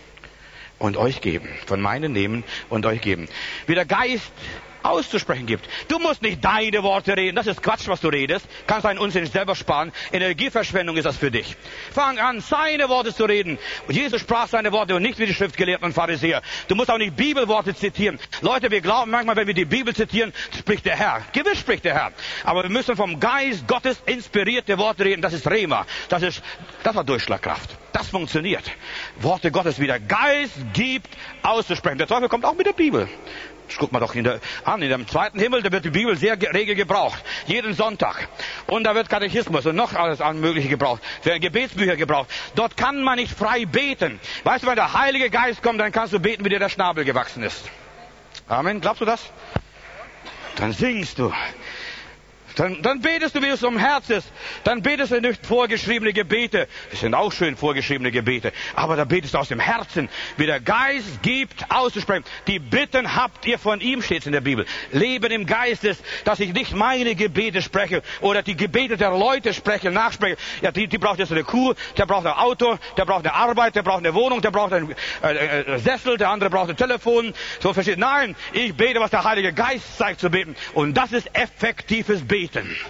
Und euch geben. Von meinen nehmen und euch geben. Wie der Geist auszusprechen gibt. Du musst nicht deine Worte reden. Das ist Quatsch, was du redest. Kannst deinen Unsinn selber sparen. Energieverschwendung ist das für dich. Fang an, seine Worte zu reden. Und Jesus sprach seine Worte und nicht wie die Schriftgelehrten und Pharisäer. Du musst auch nicht Bibelworte zitieren. Leute, wir glauben manchmal, wenn wir die Bibel zitieren, spricht der Herr. Gewiss spricht der Herr. Aber wir müssen vom Geist Gottes inspirierte Worte reden. Das ist Rema. Das ist, das hat Durchschlagkraft. Das funktioniert. Worte Gottes, wie der Geist gibt, auszusprechen. Der Teufel kommt auch mit der Bibel. Das guckt man doch in der, an, in dem zweiten Himmel, da wird die Bibel sehr rege gebraucht. Jeden Sonntag. Und da wird Katechismus und noch alles an Mögliche gebraucht. Werden Gebetsbücher gebraucht. Dort kann man nicht frei beten. Weißt du, wenn der Heilige Geist kommt, dann kannst du beten, wie dir der Schnabel gewachsen ist. Amen. Glaubst du das? Dann singst du. Dann, dann betest du, wie es um Herz ist. Dann betest du nicht vorgeschriebene Gebete. Das sind auch schön vorgeschriebene Gebete. Aber da betest du aus dem Herzen, wie der Geist gibt, auszusprechen. Die Bitten habt ihr von ihm, steht es in der Bibel. Leben im Geist ist, dass ich nicht meine Gebete spreche oder die Gebete der Leute spreche, nachspreche. Ja, die, die braucht jetzt eine Kuh, der braucht ein Auto, der braucht eine Arbeit, der braucht eine Wohnung, der braucht einen äh, äh, Sessel, der andere braucht ein Telefon. So versteht. Nein, ich bete, was der Heilige Geist zeigt zu beten. Und das ist effektives Beten.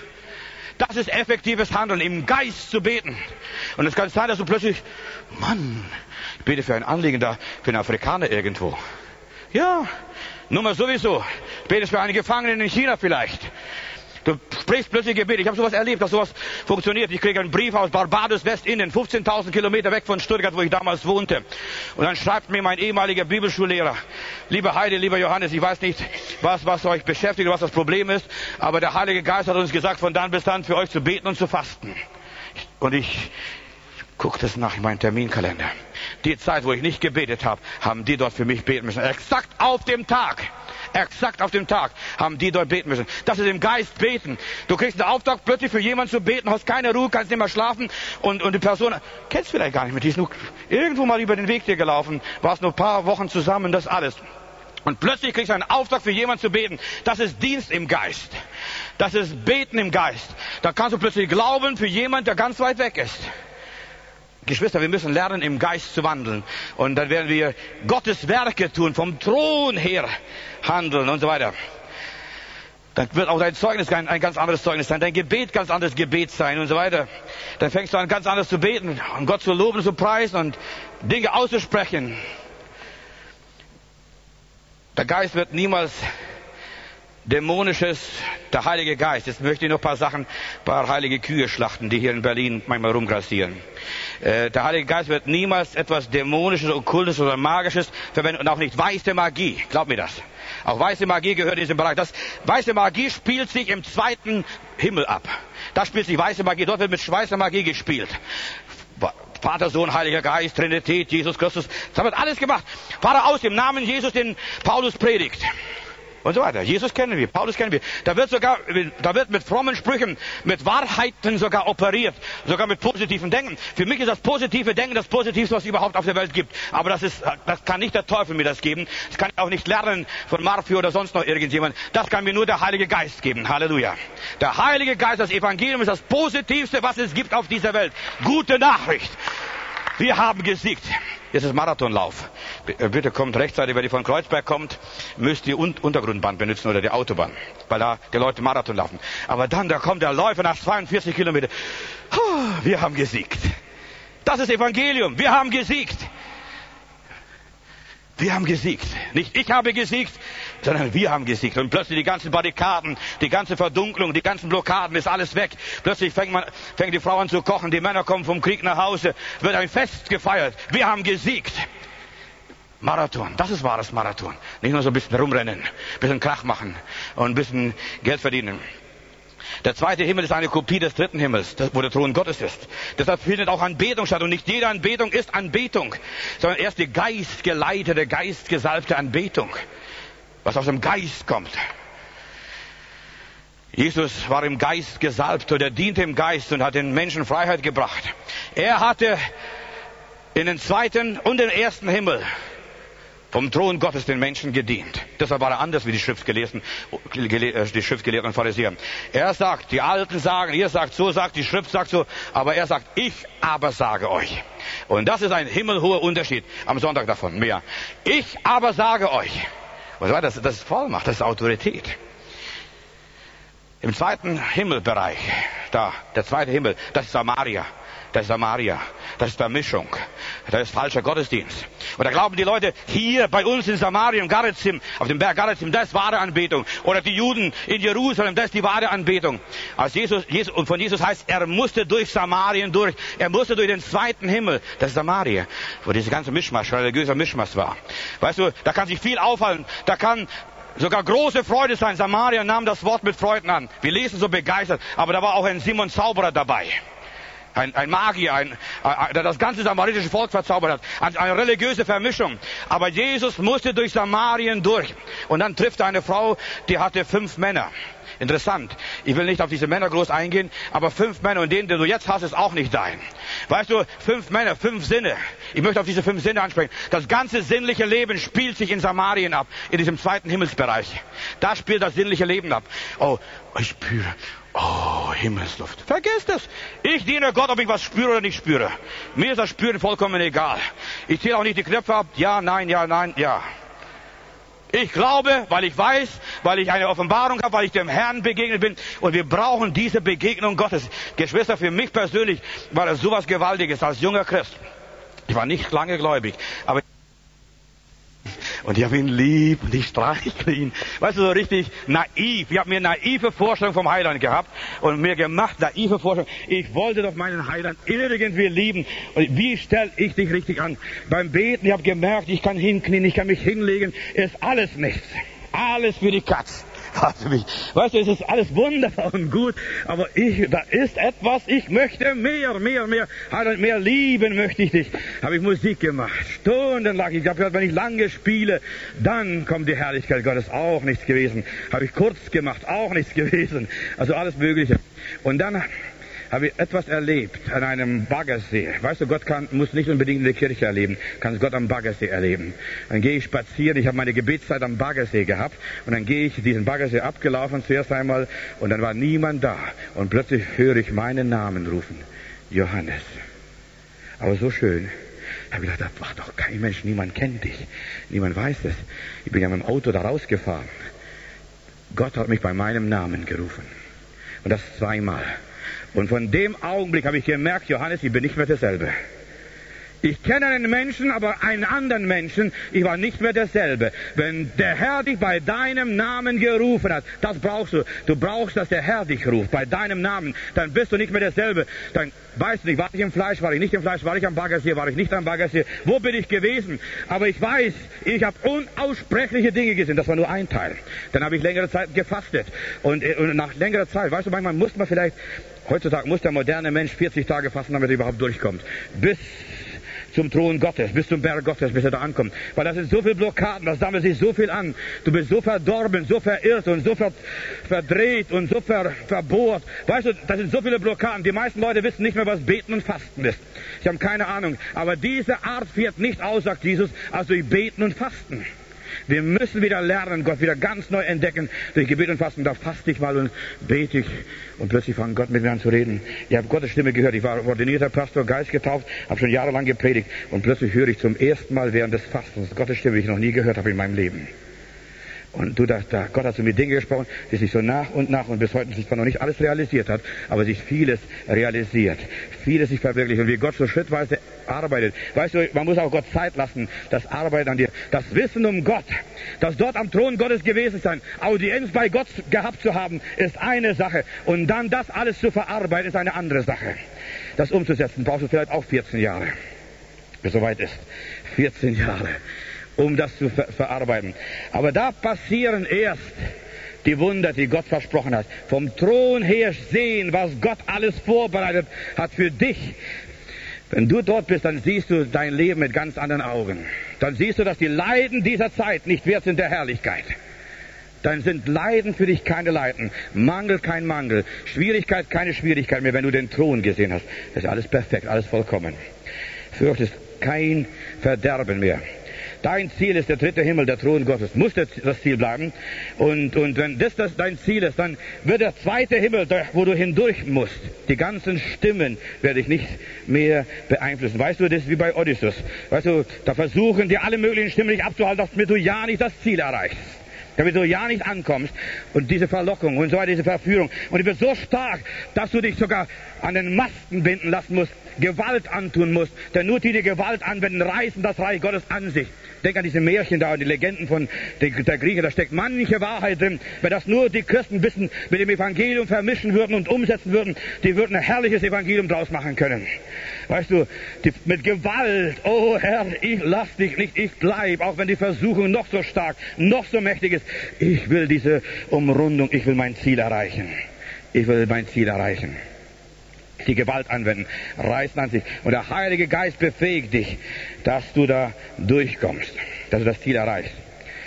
Das ist effektives Handeln, im Geist zu beten. Und es kann sein, dass du plötzlich, Mann, ich bete für ein Anliegen da, für einen Afrikaner irgendwo. Ja, nur mal sowieso. Ich bete für einen Gefangenen in China vielleicht. Du sprichst plötzlich Gebet. Ich habe sowas erlebt, dass sowas funktioniert. Ich kriege einen Brief aus Barbados, Westindien, fünfzehntausend Kilometer weg von Stuttgart, wo ich damals wohnte. Und dann schreibt mir mein ehemaliger Bibelschullehrer, lieber Heide, lieber Johannes, ich weiß nicht, was, was euch beschäftigt, was das Problem ist, aber der Heilige Geist hat uns gesagt, von dann bis dann für euch zu beten und zu fasten. Und ich Guck das nach in meinen Terminkalender. Die Zeit, wo ich nicht gebetet habe, haben die dort für mich beten müssen. Exakt auf dem Tag. Exakt auf dem Tag haben die dort beten müssen. Das ist im Geist beten. Du kriegst einen Auftrag, plötzlich für jemanden zu beten, hast keine Ruhe, kannst nicht mehr schlafen und, und die Person, kennst du vielleicht gar nicht mehr, die ist nur irgendwo mal über den Weg dir gelaufen, warst nur ein paar Wochen zusammen, das alles. Und plötzlich kriegst du einen Auftrag, für jemanden zu beten. Das ist Dienst im Geist. Das ist Beten im Geist. Da kannst du plötzlich glauben für jemanden, der ganz weit weg ist. Geschwister, wir müssen lernen, im Geist zu wandeln. Und dann werden wir Gottes Werke tun, vom Thron her handeln und so weiter. Dann wird auch dein Zeugnis ein, ein ganz anderes Zeugnis sein, dein Gebet ganz anderes Gebet sein und so weiter. Dann fängst du an, ganz anders zu beten, um Gott zu loben, zu preisen und Dinge auszusprechen. Der Geist wird niemals Dämonisches, der Heilige Geist. Jetzt möchte ich noch ein paar Sachen, ein paar heilige Kühe schlachten, die hier in Berlin manchmal rumgrassieren. Äh, der Heilige Geist wird niemals etwas Dämonisches, Okkultes oder Magisches verwenden und auch nicht weiße Magie. Glaub mir das. Auch weiße Magie gehört in diesem Bereich. Das, weiße Magie spielt sich im zweiten Himmel ab. Da spielt sich weiße Magie. Dort wird mit weißer Magie gespielt. Vater, Sohn, Heiliger Geist, Trinität, Jesus Christus. Das wird alles gemacht. Fahre aus im Namen Jesus, den Paulus predigt. Und so weiter. Jesus kennen wir, Paulus kennen wir. Da wird sogar, da wird mit frommen Sprüchen, mit Wahrheiten sogar operiert. Sogar mit positiven Denken. Für mich ist das positive Denken das Positivste, was es überhaupt auf der Welt gibt. Aber das ist, das kann nicht der Teufel mir das geben. Das kann ich auch nicht lernen von Marfi oder sonst noch irgendjemand. Das kann mir nur der Heilige Geist geben. Halleluja. Der Heilige Geist, das Evangelium ist das Positivste, was es gibt auf dieser Welt. Gute Nachricht. Wir haben gesiegt. Jetzt ist Marathonlauf. Bitte kommt rechtzeitig, wenn ihr von Kreuzberg kommt, müsst ihr Untergrundbahn benutzen oder die Autobahn, weil da die Leute Marathon laufen. Aber dann, da kommt der Läufer nach zweiundvierzig Kilometern. Wir haben gesiegt. Das ist Evangelium. Wir haben gesiegt. Wir haben gesiegt. Nicht ich habe gesiegt, sondern wir haben gesiegt. Und plötzlich die ganzen Barrikaden, die ganze Verdunklung, die ganzen Blockaden, ist alles weg. Plötzlich fängt, man, fängt die Frau an zu kochen, die Männer kommen vom Krieg nach Hause, wird ein Fest gefeiert. Wir haben gesiegt. Marathon, das ist wahres Marathon. Nicht nur so ein bisschen rumrennen, ein bisschen Krach machen und ein bisschen Geld verdienen. Der zweite Himmel ist eine Kopie des dritten Himmels, wo der Thron Gottes ist. Deshalb findet auch Anbetung statt. Und nicht jede Anbetung ist Anbetung, sondern erst die geistgeleitete, geistgesalbte Anbetung, was aus dem Geist kommt. Jesus war im Geist gesalbt und er diente im Geist und hat den Menschen Freiheit gebracht. Er hatte in den zweiten und den ersten Himmel vom Thron Gottes den Menschen gedient. Deshalb war er anders wie die Schriftgelehrten, die Schriftgelehrten und Pharisäer. Er sagt, die Alten sagen, ihr sagt so, sagt, die Schrift sagt so, aber er sagt, ich aber sage euch. Und das ist ein himmelhoher Unterschied. Am Sonntag davon mehr. Ich aber sage euch. Was war das? Das ist Vollmacht, das ist Autorität. Im zweiten Himmelbereich, da, der zweite Himmel, das ist Samaria. Das ist Samaria. Das ist Vermischung. Das ist falscher Gottesdienst. Und da glauben die Leute, hier bei uns in Samaria, im Garizim, auf dem Berg Garizim, das ist wahre Anbetung. Oder die Juden in Jerusalem, das ist die wahre Anbetung. Als Jesus, Jesus, und von Jesus heißt, er musste durch Samarien durch. Er musste durch den zweiten Himmel. Das ist Samaria. Wo diese ganze Mischmasch, religiöser Mischmasch war. Weißt du, da kann sich viel aufhalten. Da kann sogar große Freude sein. Samaria nahm das Wort mit Freuden an. Wir lesen so begeistert. Aber da war auch ein Simon Zauberer dabei. Ein, ein Magier, ein, ein, der das ganze samaritische Volk verzaubert hat. Eine, eine religiöse Vermischung. Aber Jesus musste durch Samarien durch. Und dann trifft er eine Frau, die hatte fünf Männer. Interessant. Ich will nicht auf diese Männer groß eingehen, aber fünf Männer und den, den du jetzt hast, ist auch nicht dein. Weißt du, fünf Männer, fünf Sinne. Ich möchte auf diese fünf Sinne ansprechen. Das ganze sinnliche Leben spielt sich in Samarien ab, in diesem zweiten Himmelsbereich. Da spielt das sinnliche Leben ab. Oh, ich spüre. Oh, Himmelsluft. Vergiss das. Ich diene Gott, ob ich was spüre oder nicht spüre. Mir ist das Spüren vollkommen egal. Ich zähle auch nicht die Knöpfe ab. Ja, nein, ja, nein, ja. Ich glaube, weil ich weiß, weil ich eine Offenbarung habe, weil ich dem Herrn begegnet bin. Und wir brauchen diese Begegnung Gottes. Geschwister, für mich persönlich war das sowas Gewaltiges als junger Christ. Ich war nicht lange gläubig, aber und ich habe ihn lieb und ich streichle ihn. Weißt du, so richtig naiv. Ich habe mir naive Vorstellungen vom Heiland gehabt und mir gemacht, naive Vorstellungen. Ich wollte doch meinen Heiland irgendwie lieben. Und wie stelle ich dich richtig an? Beim Beten, ich habe gemerkt, ich kann hinknien, ich kann mich hinlegen. Ist alles nichts. Alles für die Katz. Also mich, weißt du, es ist alles wunderbar und gut, aber ich, da ist etwas, ich möchte mehr, mehr, mehr, halt mehr lieben möchte ich dich. Habe ich Musik gemacht, stundenlang. Ich habe gesagt, wenn ich lange spiele, dann kommt die Herrlichkeit Gottes. Auch nichts gewesen. Habe ich kurz gemacht, auch nichts gewesen. Also alles Mögliche. Und dann habe ich etwas erlebt an einem Baggersee. Weißt du, Gott kann, muss nicht unbedingt in der Kirche erleben, kann Gott am Baggersee erleben. Dann gehe ich spazieren, ich habe meine Gebetszeit am Baggersee gehabt und dann gehe ich diesen Baggersee abgelaufen zuerst einmal und dann war niemand da. Und plötzlich höre ich meinen Namen rufen. Johannes. Aber so schön. Da habe ich gedacht, das macht doch kein Mensch, niemand kennt dich. Niemand weiß es. Ich bin ja mit dem Auto da rausgefahren. Gott hat mich bei meinem Namen gerufen. Und das zweimal. Und von dem Augenblick habe ich gemerkt, Johannes, ich bin nicht mehr derselbe. Ich kenne einen Menschen, aber einen anderen Menschen, ich war nicht mehr derselbe. Wenn der Herr dich bei deinem Namen gerufen hat, das brauchst du. Du brauchst, dass der Herr dich ruft, bei deinem Namen. Dann bist du nicht mehr derselbe. Dann weißt du nicht, war ich im Fleisch, war ich nicht im Fleisch, war ich am Baggersee, war ich nicht am Baggersee. Wo bin ich gewesen? Aber ich weiß, ich habe unaussprechliche Dinge gesehen. Das war nur ein Teil. Dann habe ich längere Zeit gefastet. Und, und nach längerer Zeit, weißt du, manchmal muss man vielleicht, heutzutage muss der moderne Mensch vierzig Tage fasten, damit er überhaupt durchkommt. Bis zum Thron Gottes, bis zum Berg Gottes, bis er da ankommt. Weil das sind so viele Blockaden, das sammelt sich so viel an. Du bist so verdorben, so verirrt und so ver verdreht und so ver verbohrt. Weißt du, das sind so viele Blockaden. Die meisten Leute wissen nicht mehr, was Beten und Fasten ist. Ich habe keine Ahnung. Aber diese Art fährt nicht aus, sagt Jesus, als durch Beten und Fasten. Wir müssen wieder lernen, Gott wieder ganz neu entdecken durch Gebet und Fasten. Da faste ich mal und bete ich und plötzlich fängt Gott mit mir an zu reden. Ich habe Gottes Stimme gehört. Ich war ordinierter Pastor, Geist getauft, habe schon jahrelang gepredigt und plötzlich höre ich zum ersten Mal während des Fastens Gottes Stimme, die ich noch nie gehört habe in meinem Leben. Und du, da, da, Gott hat zu mir Dinge gesprochen, die sich so nach und nach und bis heute sich zwar noch nicht alles realisiert hat, aber sich vieles realisiert. Vieles sich verwirklicht. Und wie Gott so schrittweise arbeitet. Weißt du, man muss auch Gott Zeit lassen, das Arbeit an dir. Das Wissen um Gott, das dort am Thron Gottes gewesen sein, Audienz bei Gott gehabt zu haben, ist eine Sache. Und dann das alles zu verarbeiten, ist eine andere Sache. Das umzusetzen, brauchst du vielleicht auch vierzehn Jahre. Bis es soweit ist. vierzehn Jahre. Um das zu ver verarbeiten. Aber da passieren erst die Wunder, die Gott versprochen hat. Vom Thron her sehen, was Gott alles vorbereitet hat für dich. Wenn du dort bist, dann siehst du dein Leben mit ganz anderen Augen. Dann siehst du, dass die Leiden dieser Zeit nicht wert sind der Herrlichkeit. Dann sind Leiden für dich keine Leiden, Mangel kein Mangel, Schwierigkeit keine Schwierigkeit mehr, wenn du den Thron gesehen hast. Das ist alles perfekt, alles vollkommen. Fürchtest kein Verderben mehr. Dein Ziel ist der dritte Himmel, der Thron Gottes. Muss das Ziel bleiben. Und, und wenn das, das dein Ziel ist, dann wird der zweite Himmel, wo du hindurch musst, die ganzen Stimmen werde ich nicht mehr beeinflussen. Weißt du, das ist wie bei Odysseus. Weißt du, da versuchen dir alle möglichen Stimmen nicht abzuhalten, damit du ja nicht das Ziel erreichst. Damit du ja nicht ankommst. Und diese Verlockung und so weiter, diese Verführung. Und die wird so stark, dass du dich sogar an den Masten binden lassen musst, Gewalt antun musst. Denn nur die, die Gewalt anwenden, reißen das Reich Gottes an sich. Denk an diese Märchen da und die Legenden von der, der Griechen. Da steckt manche Wahrheit drin. Wenn das nur die Christen wissen, mit dem Evangelium vermischen würden und umsetzen würden, die würden ein herrliches Evangelium draus machen können. Weißt du, die, mit Gewalt, oh Herr, ich lass dich nicht, ich bleib, auch wenn die Versuchung noch so stark, noch so mächtig ist. Ich will diese Umrundung, ich will mein Ziel erreichen. Ich will mein Ziel erreichen. Die Gewalt anwenden, reißen an sich. Und der Heilige Geist befähigt dich, dass du da durchkommst, dass du das Ziel erreichst.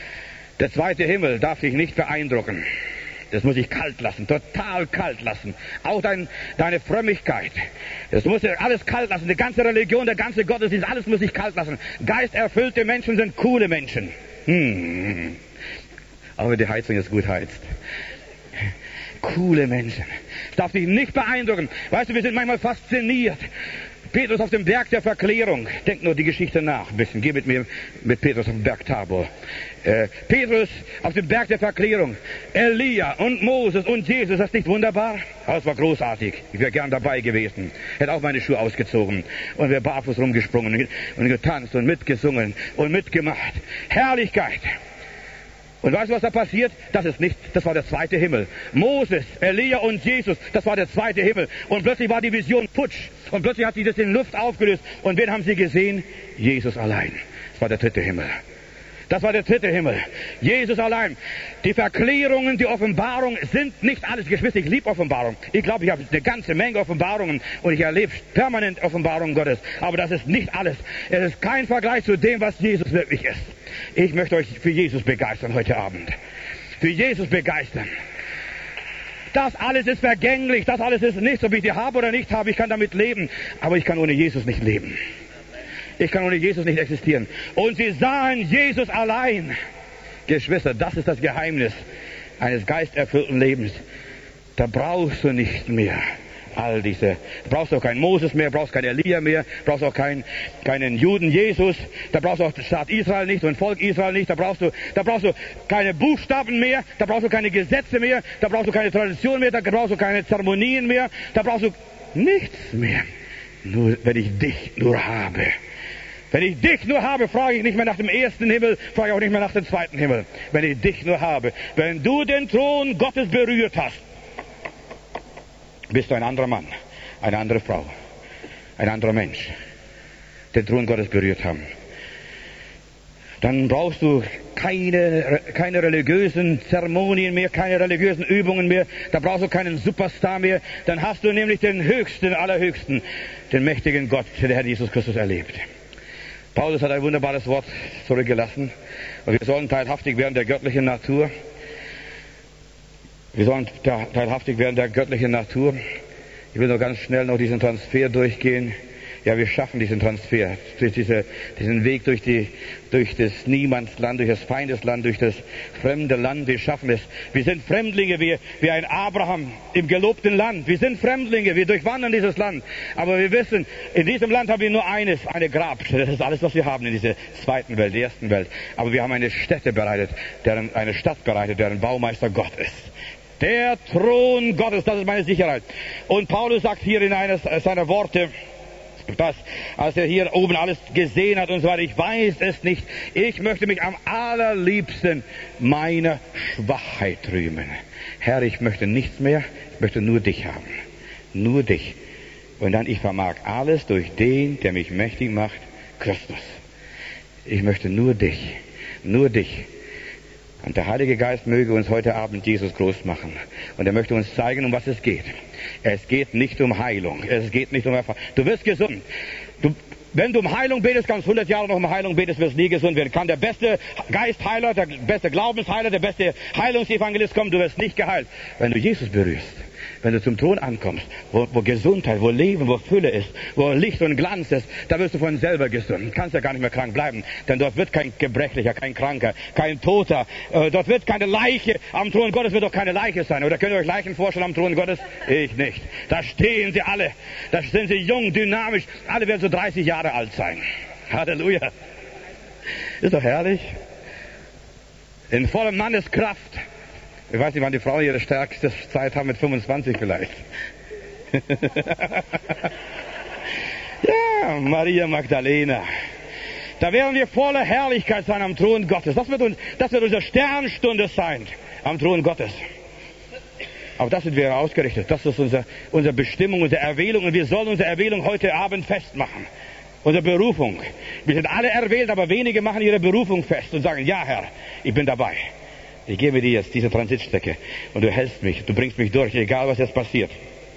Der zweite Himmel darf dich nicht beeindrucken. Das muss dich kalt lassen, total kalt lassen. Auch dein, deine Frömmigkeit. Das muss dir alles kalt lassen. Die ganze Religion, der ganze Gottesdienst, alles muss dich kalt lassen. Geisterfüllte Menschen sind coole Menschen. Hm. Aber die Heizung ist gut heizt. Coole Menschen. Das darf dich nicht beeindrucken. Weißt du, wir sind manchmal fasziniert. Petrus auf dem Berg der Verklärung. Denk nur die Geschichte nach ein bisschen. Geh mit mir mit Petrus auf den Berg Tabor. Äh, Petrus auf dem Berg der Verklärung. Elia und Moses und Jesus. Ist das nicht wunderbar? Das war großartig. Ich wäre gern dabei gewesen. Hätte auch meine Schuhe ausgezogen. Und wäre barfuß rumgesprungen und getanzt und mitgesungen und mitgemacht. Herrlichkeit. Und weißt du, was da passiert? Das ist nicht, das war der zweite Himmel. Moses, Elia und Jesus, das war der zweite Himmel. Und plötzlich war die Vision futsch. Und plötzlich hat sich das in Luft aufgelöst. Und wen haben sie gesehen? Jesus allein. Das war der dritte Himmel. Das war der dritte Himmel. Jesus allein. Die Verklärungen, die Offenbarung sind nicht alles. Geschwister, ich liebe Offenbarung. Ich glaube, ich habe eine ganze Menge Offenbarungen und ich erlebe permanent Offenbarungen Gottes. Aber das ist nicht alles. Es ist kein Vergleich zu dem, was Jesus wirklich ist. Ich möchte euch für Jesus begeistern heute Abend. Für Jesus begeistern. Das alles ist vergänglich. Das alles ist nichts, ob ich die habe oder nicht habe. Ich kann damit leben. Aber ich kann ohne Jesus nicht leben. Ich kann ohne Jesus nicht existieren. Und sie sahen Jesus allein. Geschwister, das ist das Geheimnis eines geisterfüllten Lebens. Da brauchst du nicht mehr all diese. Da brauchst du auch keinen Moses mehr, brauchst keinen Elia mehr, brauchst auch keinen, keinen Juden Jesus. Da brauchst du auch den Staat Israel nicht und Volk Israel nicht. Da brauchst du, da brauchst du keine Buchstaben mehr. Da brauchst du keine Gesetze mehr. Da brauchst du keine Tradition mehr. Da brauchst du keine Zeremonien mehr. Da brauchst du nichts mehr. Nur, wenn ich dich nur habe. Wenn ich dich nur habe, frage ich nicht mehr nach dem ersten Himmel, frage ich auch nicht mehr nach dem zweiten Himmel. Wenn ich dich nur habe. Wenn du den Thron Gottes berührt hast, bist du ein anderer Mann, eine andere Frau, ein anderer Mensch. Den Thron Gottes berührt haben. Dann brauchst du keine, keine religiösen Zeremonien mehr, keine religiösen Übungen mehr. Da brauchst du keinen Superstar mehr. Dann hast du nämlich den Höchsten, Allerhöchsten, den mächtigen Gott, der Herr Jesus Christus erlebt. Paulus hat ein wunderbares Wort zurückgelassen. Und wir sollen teilhaftig werden der göttlichen Natur. Wir sollen teilhaftig werden der göttlichen Natur. Ich will nur ganz schnell noch diesen Transfer durchgehen. Ja, wir schaffen diesen Transfer, diese, diesen Weg durch, die, durch das Niemandsland, durch das Feindesland, durch das fremde Land. Wir schaffen es. Wir sind Fremdlinge, wie, wie ein Abraham im gelobten Land. Wir sind Fremdlinge, wir durchwandern dieses Land. Aber wir wissen, in diesem Land haben wir nur eines, eine Grabstätte. Das ist alles, was wir haben in dieser zweiten Welt, der ersten Welt. Aber wir haben eine Stätte bereitet, deren, eine Stadt bereitet, deren Baumeister Gott ist. Der Thron Gottes, das ist meine Sicherheit. Und Paulus sagt hier in eines seiner Worte, dass, als er hier oben alles gesehen hat und so weiter, ich weiß es nicht, ich möchte mich am allerliebsten meiner Schwachheit rühmen. Herr, ich möchte nichts mehr, ich möchte nur dich haben. Nur dich. Und dann, ich vermag alles durch den, der mich mächtig macht, Christus. Ich möchte nur dich, nur dich. Und der Heilige Geist möge uns heute Abend Jesus groß machen. Und er möchte uns zeigen, um was es geht. Es geht nicht um Heilung. Es geht nicht um Erfahrung. Du wirst gesund. Du, wenn du um Heilung betest, kannst hundert Jahre noch um Heilung betest, wirst nie gesund werden. Kann der beste Geistheiler, der beste Glaubensheiler, der beste Heilungsevangelist kommen, du wirst nicht geheilt. Wenn du Jesus berührst, wenn du zum Thron ankommst, wo, wo Gesundheit, wo Leben, wo Fülle ist, wo Licht und Glanz ist, da wirst du von selber gesund. Kannst ja gar nicht mehr krank bleiben, denn dort wird kein Gebrechlicher, kein Kranker, kein Toter, äh, dort wird keine Leiche, am Thron Gottes wird doch keine Leiche sein. Oder könnt ihr euch Leichen vorstellen am Thron Gottes? Ich nicht. Da stehen sie alle, da sind sie jung, dynamisch, alle werden so dreißig Jahre alt sein. Halleluja. Ist doch herrlich. In voller Manneskraft. Ich weiß nicht, wann die Frauen ihre stärkste Zeit haben, mit fünfundzwanzig vielleicht. Ja, Maria Magdalena. Da werden wir voller Herrlichkeit sein am Thron Gottes. Das wird, uns, das wird unsere Sternstunde sein am Thron Gottes. Auf das sind wir ausgerichtet. Das ist unsere, unsere Bestimmung, unsere Erwählung. Und wir sollen unsere Erwählung heute Abend festmachen. Unsere Berufung. Wir sind alle erwählt, aber wenige machen ihre Berufung fest und sagen, ja Herr, ich bin dabei. Ich gebe dir jetzt diese Transitstrecke und du hältst mich, du bringst mich durch, egal was jetzt passiert.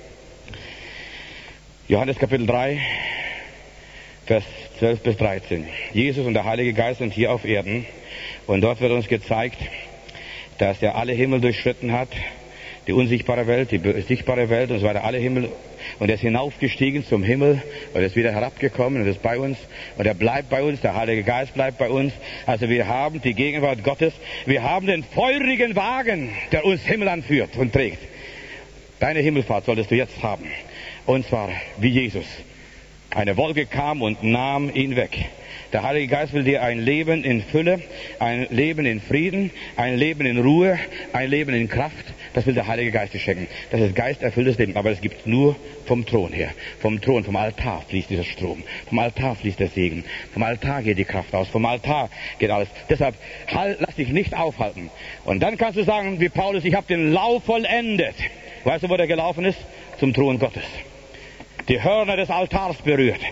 Johannes Kapitel drei, Vers zwölf bis dreizehn. Jesus und der Heilige Geist sind hier auf Erden und dort wird uns gezeigt, dass er alle Himmel durchschritten hat, die unsichtbare Welt, die sichtbare Welt und so weiter, alle Himmel. Und er ist hinaufgestiegen zum Himmel und ist wieder herabgekommen und ist bei uns. Und er bleibt bei uns, der Heilige Geist bleibt bei uns. Also wir haben die Gegenwart Gottes. Wir haben den feurigen Wagen, der uns Himmel anführt und trägt. Deine Himmelfahrt solltest du jetzt haben. Und zwar wie Jesus. Eine Wolke kam und nahm ihn weg. Der Heilige Geist will dir ein Leben in Fülle, ein Leben in Frieden, ein Leben in Ruhe, ein Leben in Kraft. Das will der Heilige Geist dir schenken. Das ist geisterfülltes Leben, aber es gibt nur vom Thron her. Vom Thron, vom Altar fließt dieser Strom. Vom Altar fließt der Segen. Vom Altar geht die Kraft aus. Vom Altar geht alles. Deshalb halt, lass dich nicht aufhalten. Und dann kannst du sagen, wie Paulus, ich habe den Lauf vollendet. Weißt du, wo der gelaufen ist? Zum Thron Gottes. Die Hörner des Altars berührt.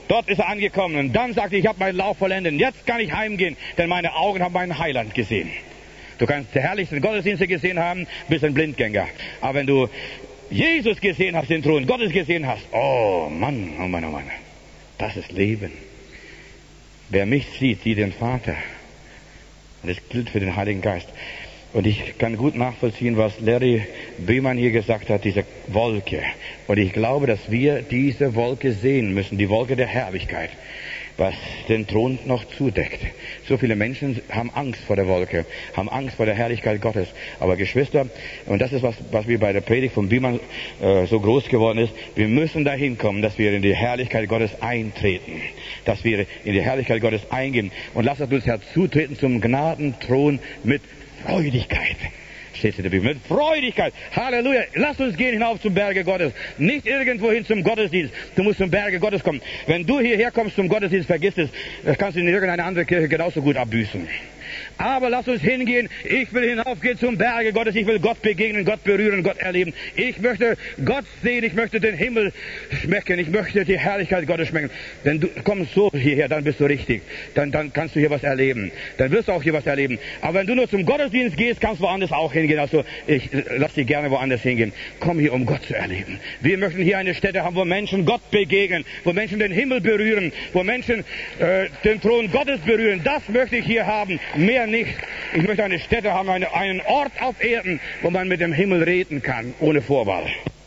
Dort ist er angekommen. Und dann sagte er, ich habe meinen Lauf vollendet. Jetzt kann ich heimgehen, denn meine Augen haben meinen Heiland gesehen. Du kannst die herrlichsten Gottesdienste gesehen haben, bist ein Blindgänger. Aber wenn du Jesus gesehen hast, den Thron Gottes gesehen hast, oh Mann, oh Mann, oh Mann, das ist Leben. Wer mich sieht, sieht den Vater. Und das gilt für den Heiligen Geist. Und ich kann gut nachvollziehen, was Larry Beeman hier gesagt hat, diese Wolke. Und ich glaube, dass wir diese Wolke sehen müssen, die Wolke der Herrlichkeit, was den Thron noch zudeckt. So viele Menschen haben Angst vor der Wolke, haben Angst vor der Herrlichkeit Gottes. Aber Geschwister, und das ist was, was mir bei der Predigt von Beeman äh, so groß geworden ist, wir müssen dahin kommen, dass wir in die Herrlichkeit Gottes eintreten, dass wir in die Herrlichkeit Gottes eingehen. Und lasst uns herzutreten zum Gnadenthron mit Freudigkeit. Steht in der Bibel. Mit Freudigkeit. Halleluja. Lasst uns gehen hinauf zum Berge Gottes. Nicht irgendwohin zum Gottesdienst. Du musst zum Berge Gottes kommen. Wenn du hierher kommst zum Gottesdienst, vergiss es. Das kannst du in irgendeine andere Kirche genauso gut abbüßen. Aber lass uns hingehen. Ich will hinaufgehen zum Berge Gottes. Ich will Gott begegnen, Gott berühren, Gott erleben. Ich möchte Gott sehen. Ich möchte den Himmel schmecken. Ich möchte die Herrlichkeit Gottes schmecken. Wenn du kommst so hierher, dann bist du richtig. Dann, dann kannst du hier was erleben. Dann wirst du auch hier was erleben. Aber wenn du nur zum Gottesdienst gehst, kannst du woanders auch hingehen. Also ich lass dich gerne woanders hingehen. Komm hier, um Gott zu erleben. Wir möchten hier eine Stätte haben, wo Menschen Gott begegnen, wo Menschen den Himmel berühren, wo Menschen äh, den Thron Gottes berühren. Das möchte ich hier haben. Mehr nicht. Ich möchte eine Stätte haben, eine, einen Ort auf Erden, wo man mit dem Himmel reden kann, ohne Vorwahl.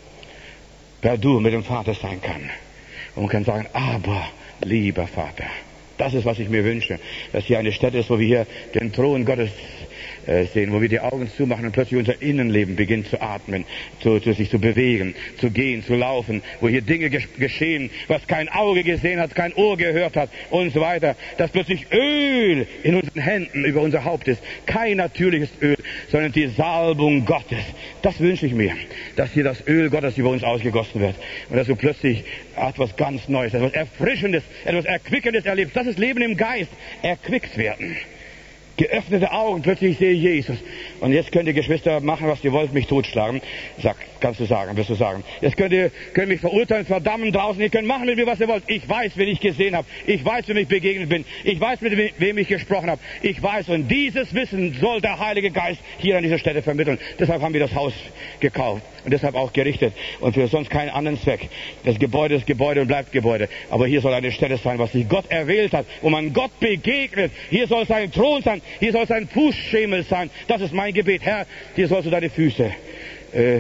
Wer du mit dem Vater sein kann. Und kann sagen, aber, lieber Vater, das ist, was ich mir wünsche. Dass hier eine Stätte ist, wo wir hier den Thron Gottes äh, sehen, wo wir die Augen zumachen und plötzlich unser Innenleben beginnt zu atmen, zu, zu sich zu bewegen, zu gehen, zu laufen, wo hier Dinge ges- geschehen, was kein Auge gesehen hat, kein Ohr gehört hat und so weiter. Dass plötzlich Öl in unseren Händen über unser Haupt ist. Kein natürliches Öl, sondern die Salbung Gottes. Das wünsche ich mir, dass hier das Öl Gottes über uns ausgegossen wird und dass du plötzlich etwas ganz Neues, etwas Erfrischendes, etwas Erquickendes erlebst. Das ist Leben im Geist. Erquickt werden. Geöffnete Augen, plötzlich sehe ich Jesus. Und jetzt könnt ihr, Geschwister, machen, was ihr wollt, mich totschlagen. Sag, kannst du sagen, wirst du sagen. Jetzt könnt ihr, könnt mich verurteilen, verdammen draußen. Ihr könnt machen mit mir, was ihr wollt. Ich weiß, wen ich gesehen habe. Ich weiß, wem ich begegnet bin. Ich weiß, mit wem ich gesprochen habe. Ich weiß, und dieses Wissen soll der Heilige Geist hier an dieser Stätte vermitteln. Deshalb haben wir das Haus gekauft und deshalb auch gerichtet und für sonst keinen anderen Zweck. Das Gebäude ist Gebäude und bleibt Gebäude. Aber hier soll eine Stätte sein, was sich Gott erwählt hat, wo man Gott begegnet. Hier soll sein Thron sein. Hier soll sein Fußschemel sein. Das ist mein Gebet. Herr, hier sollst du deine Füße äh,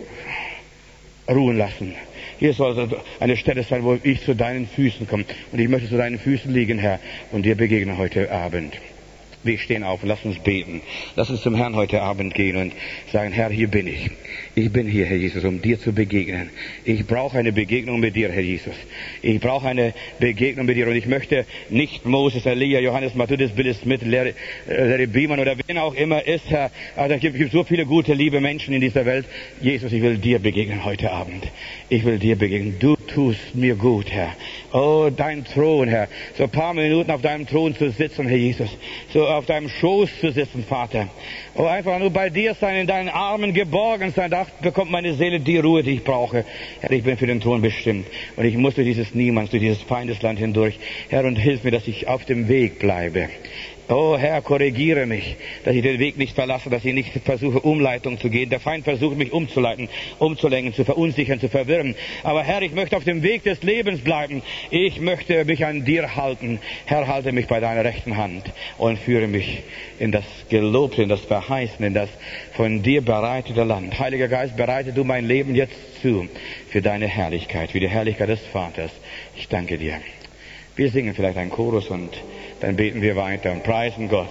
ruhen lassen. Hier soll eine Stätte sein, wo ich zu deinen Füßen komme. Und ich möchte zu deinen Füßen liegen, Herr, und dir begegnen heute Abend. Wir stehen auf und lass uns beten. Lass uns zum Herrn heute Abend gehen und sagen, Herr, hier bin ich. Ich bin hier, Herr Jesus, um dir zu begegnen. Ich brauche eine Begegnung mit dir, Herr Jesus. Ich brauche eine Begegnung mit dir und ich möchte nicht Moses, Elia, Johannes, Matthäus, Bill Smith, Larry, Larry Beeman oder wen auch immer ist, Herr. Also es gibt so viele gute, liebe Menschen in dieser Welt. Jesus, ich will dir begegnen heute Abend. Ich will dir begegnen. Du tust mir gut, Herr. Oh, dein Thron, Herr. So ein paar Minuten auf deinem Thron zu sitzen, Herr Jesus. So auf deinem Schoß zu sitzen, Vater. Oh, einfach nur bei dir sein, in deinen Armen geborgen sein. Da bekommt meine Seele die Ruhe, die ich brauche. Herr, ich bin für den Thron bestimmt. Und ich muss durch dieses Niemands, durch dieses Feindesland hindurch. Herr, und hilf mir, dass ich auf dem Weg bleibe. Oh Herr, korrigiere mich, dass ich den Weg nicht verlasse, dass ich nicht versuche, Umleitung zu gehen. Der Feind versucht, mich umzuleiten, umzulenken, zu verunsichern, zu verwirren. Aber Herr, ich möchte auf dem Weg des Lebens bleiben. Ich möchte mich an dir halten. Herr, halte mich bei deiner rechten Hand und führe mich in das Gelobte, in das Verheißene, in das von dir bereitete Land. Heiliger Geist, bereite du mein Leben jetzt zu für deine Herrlichkeit, für die Herrlichkeit des Vaters. Ich danke dir. Wir singen vielleicht einen Chorus und dann beten wir weiter und preisen Gott.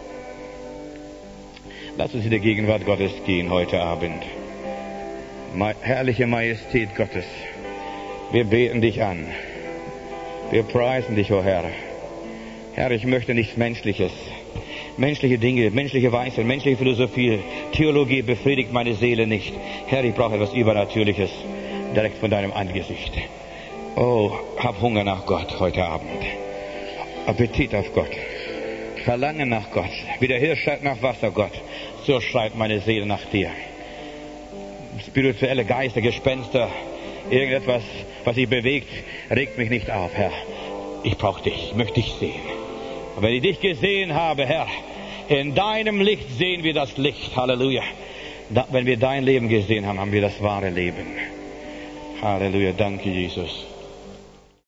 Lass uns in der Gegenwart Gottes gehen heute Abend. Herrliche Majestät Gottes, wir beten dich an. Wir preisen dich, o oh Herr. Herr, ich möchte nichts Menschliches. Menschliche Dinge, menschliche Weisheit, menschliche Philosophie, Theologie befriedigt meine Seele nicht. Herr, ich brauche etwas Übernatürliches direkt von deinem Angesicht. Oh, hab Hunger nach Gott heute Abend. Appetit auf Gott. Verlangen nach Gott. Wie der Hirsch schreit nach Wasser, Gott. So schreit meine Seele nach dir. Spirituelle Geister, Gespenster, irgendetwas, was sich bewegt, regt mich nicht auf, Herr. Ich brauche dich, ich möchte dich sehen. Und wenn ich dich gesehen habe, Herr, in deinem Licht sehen wir das Licht. Halleluja. Da, wenn wir dein Leben gesehen haben, haben wir das wahre Leben. Halleluja. Danke, Jesus.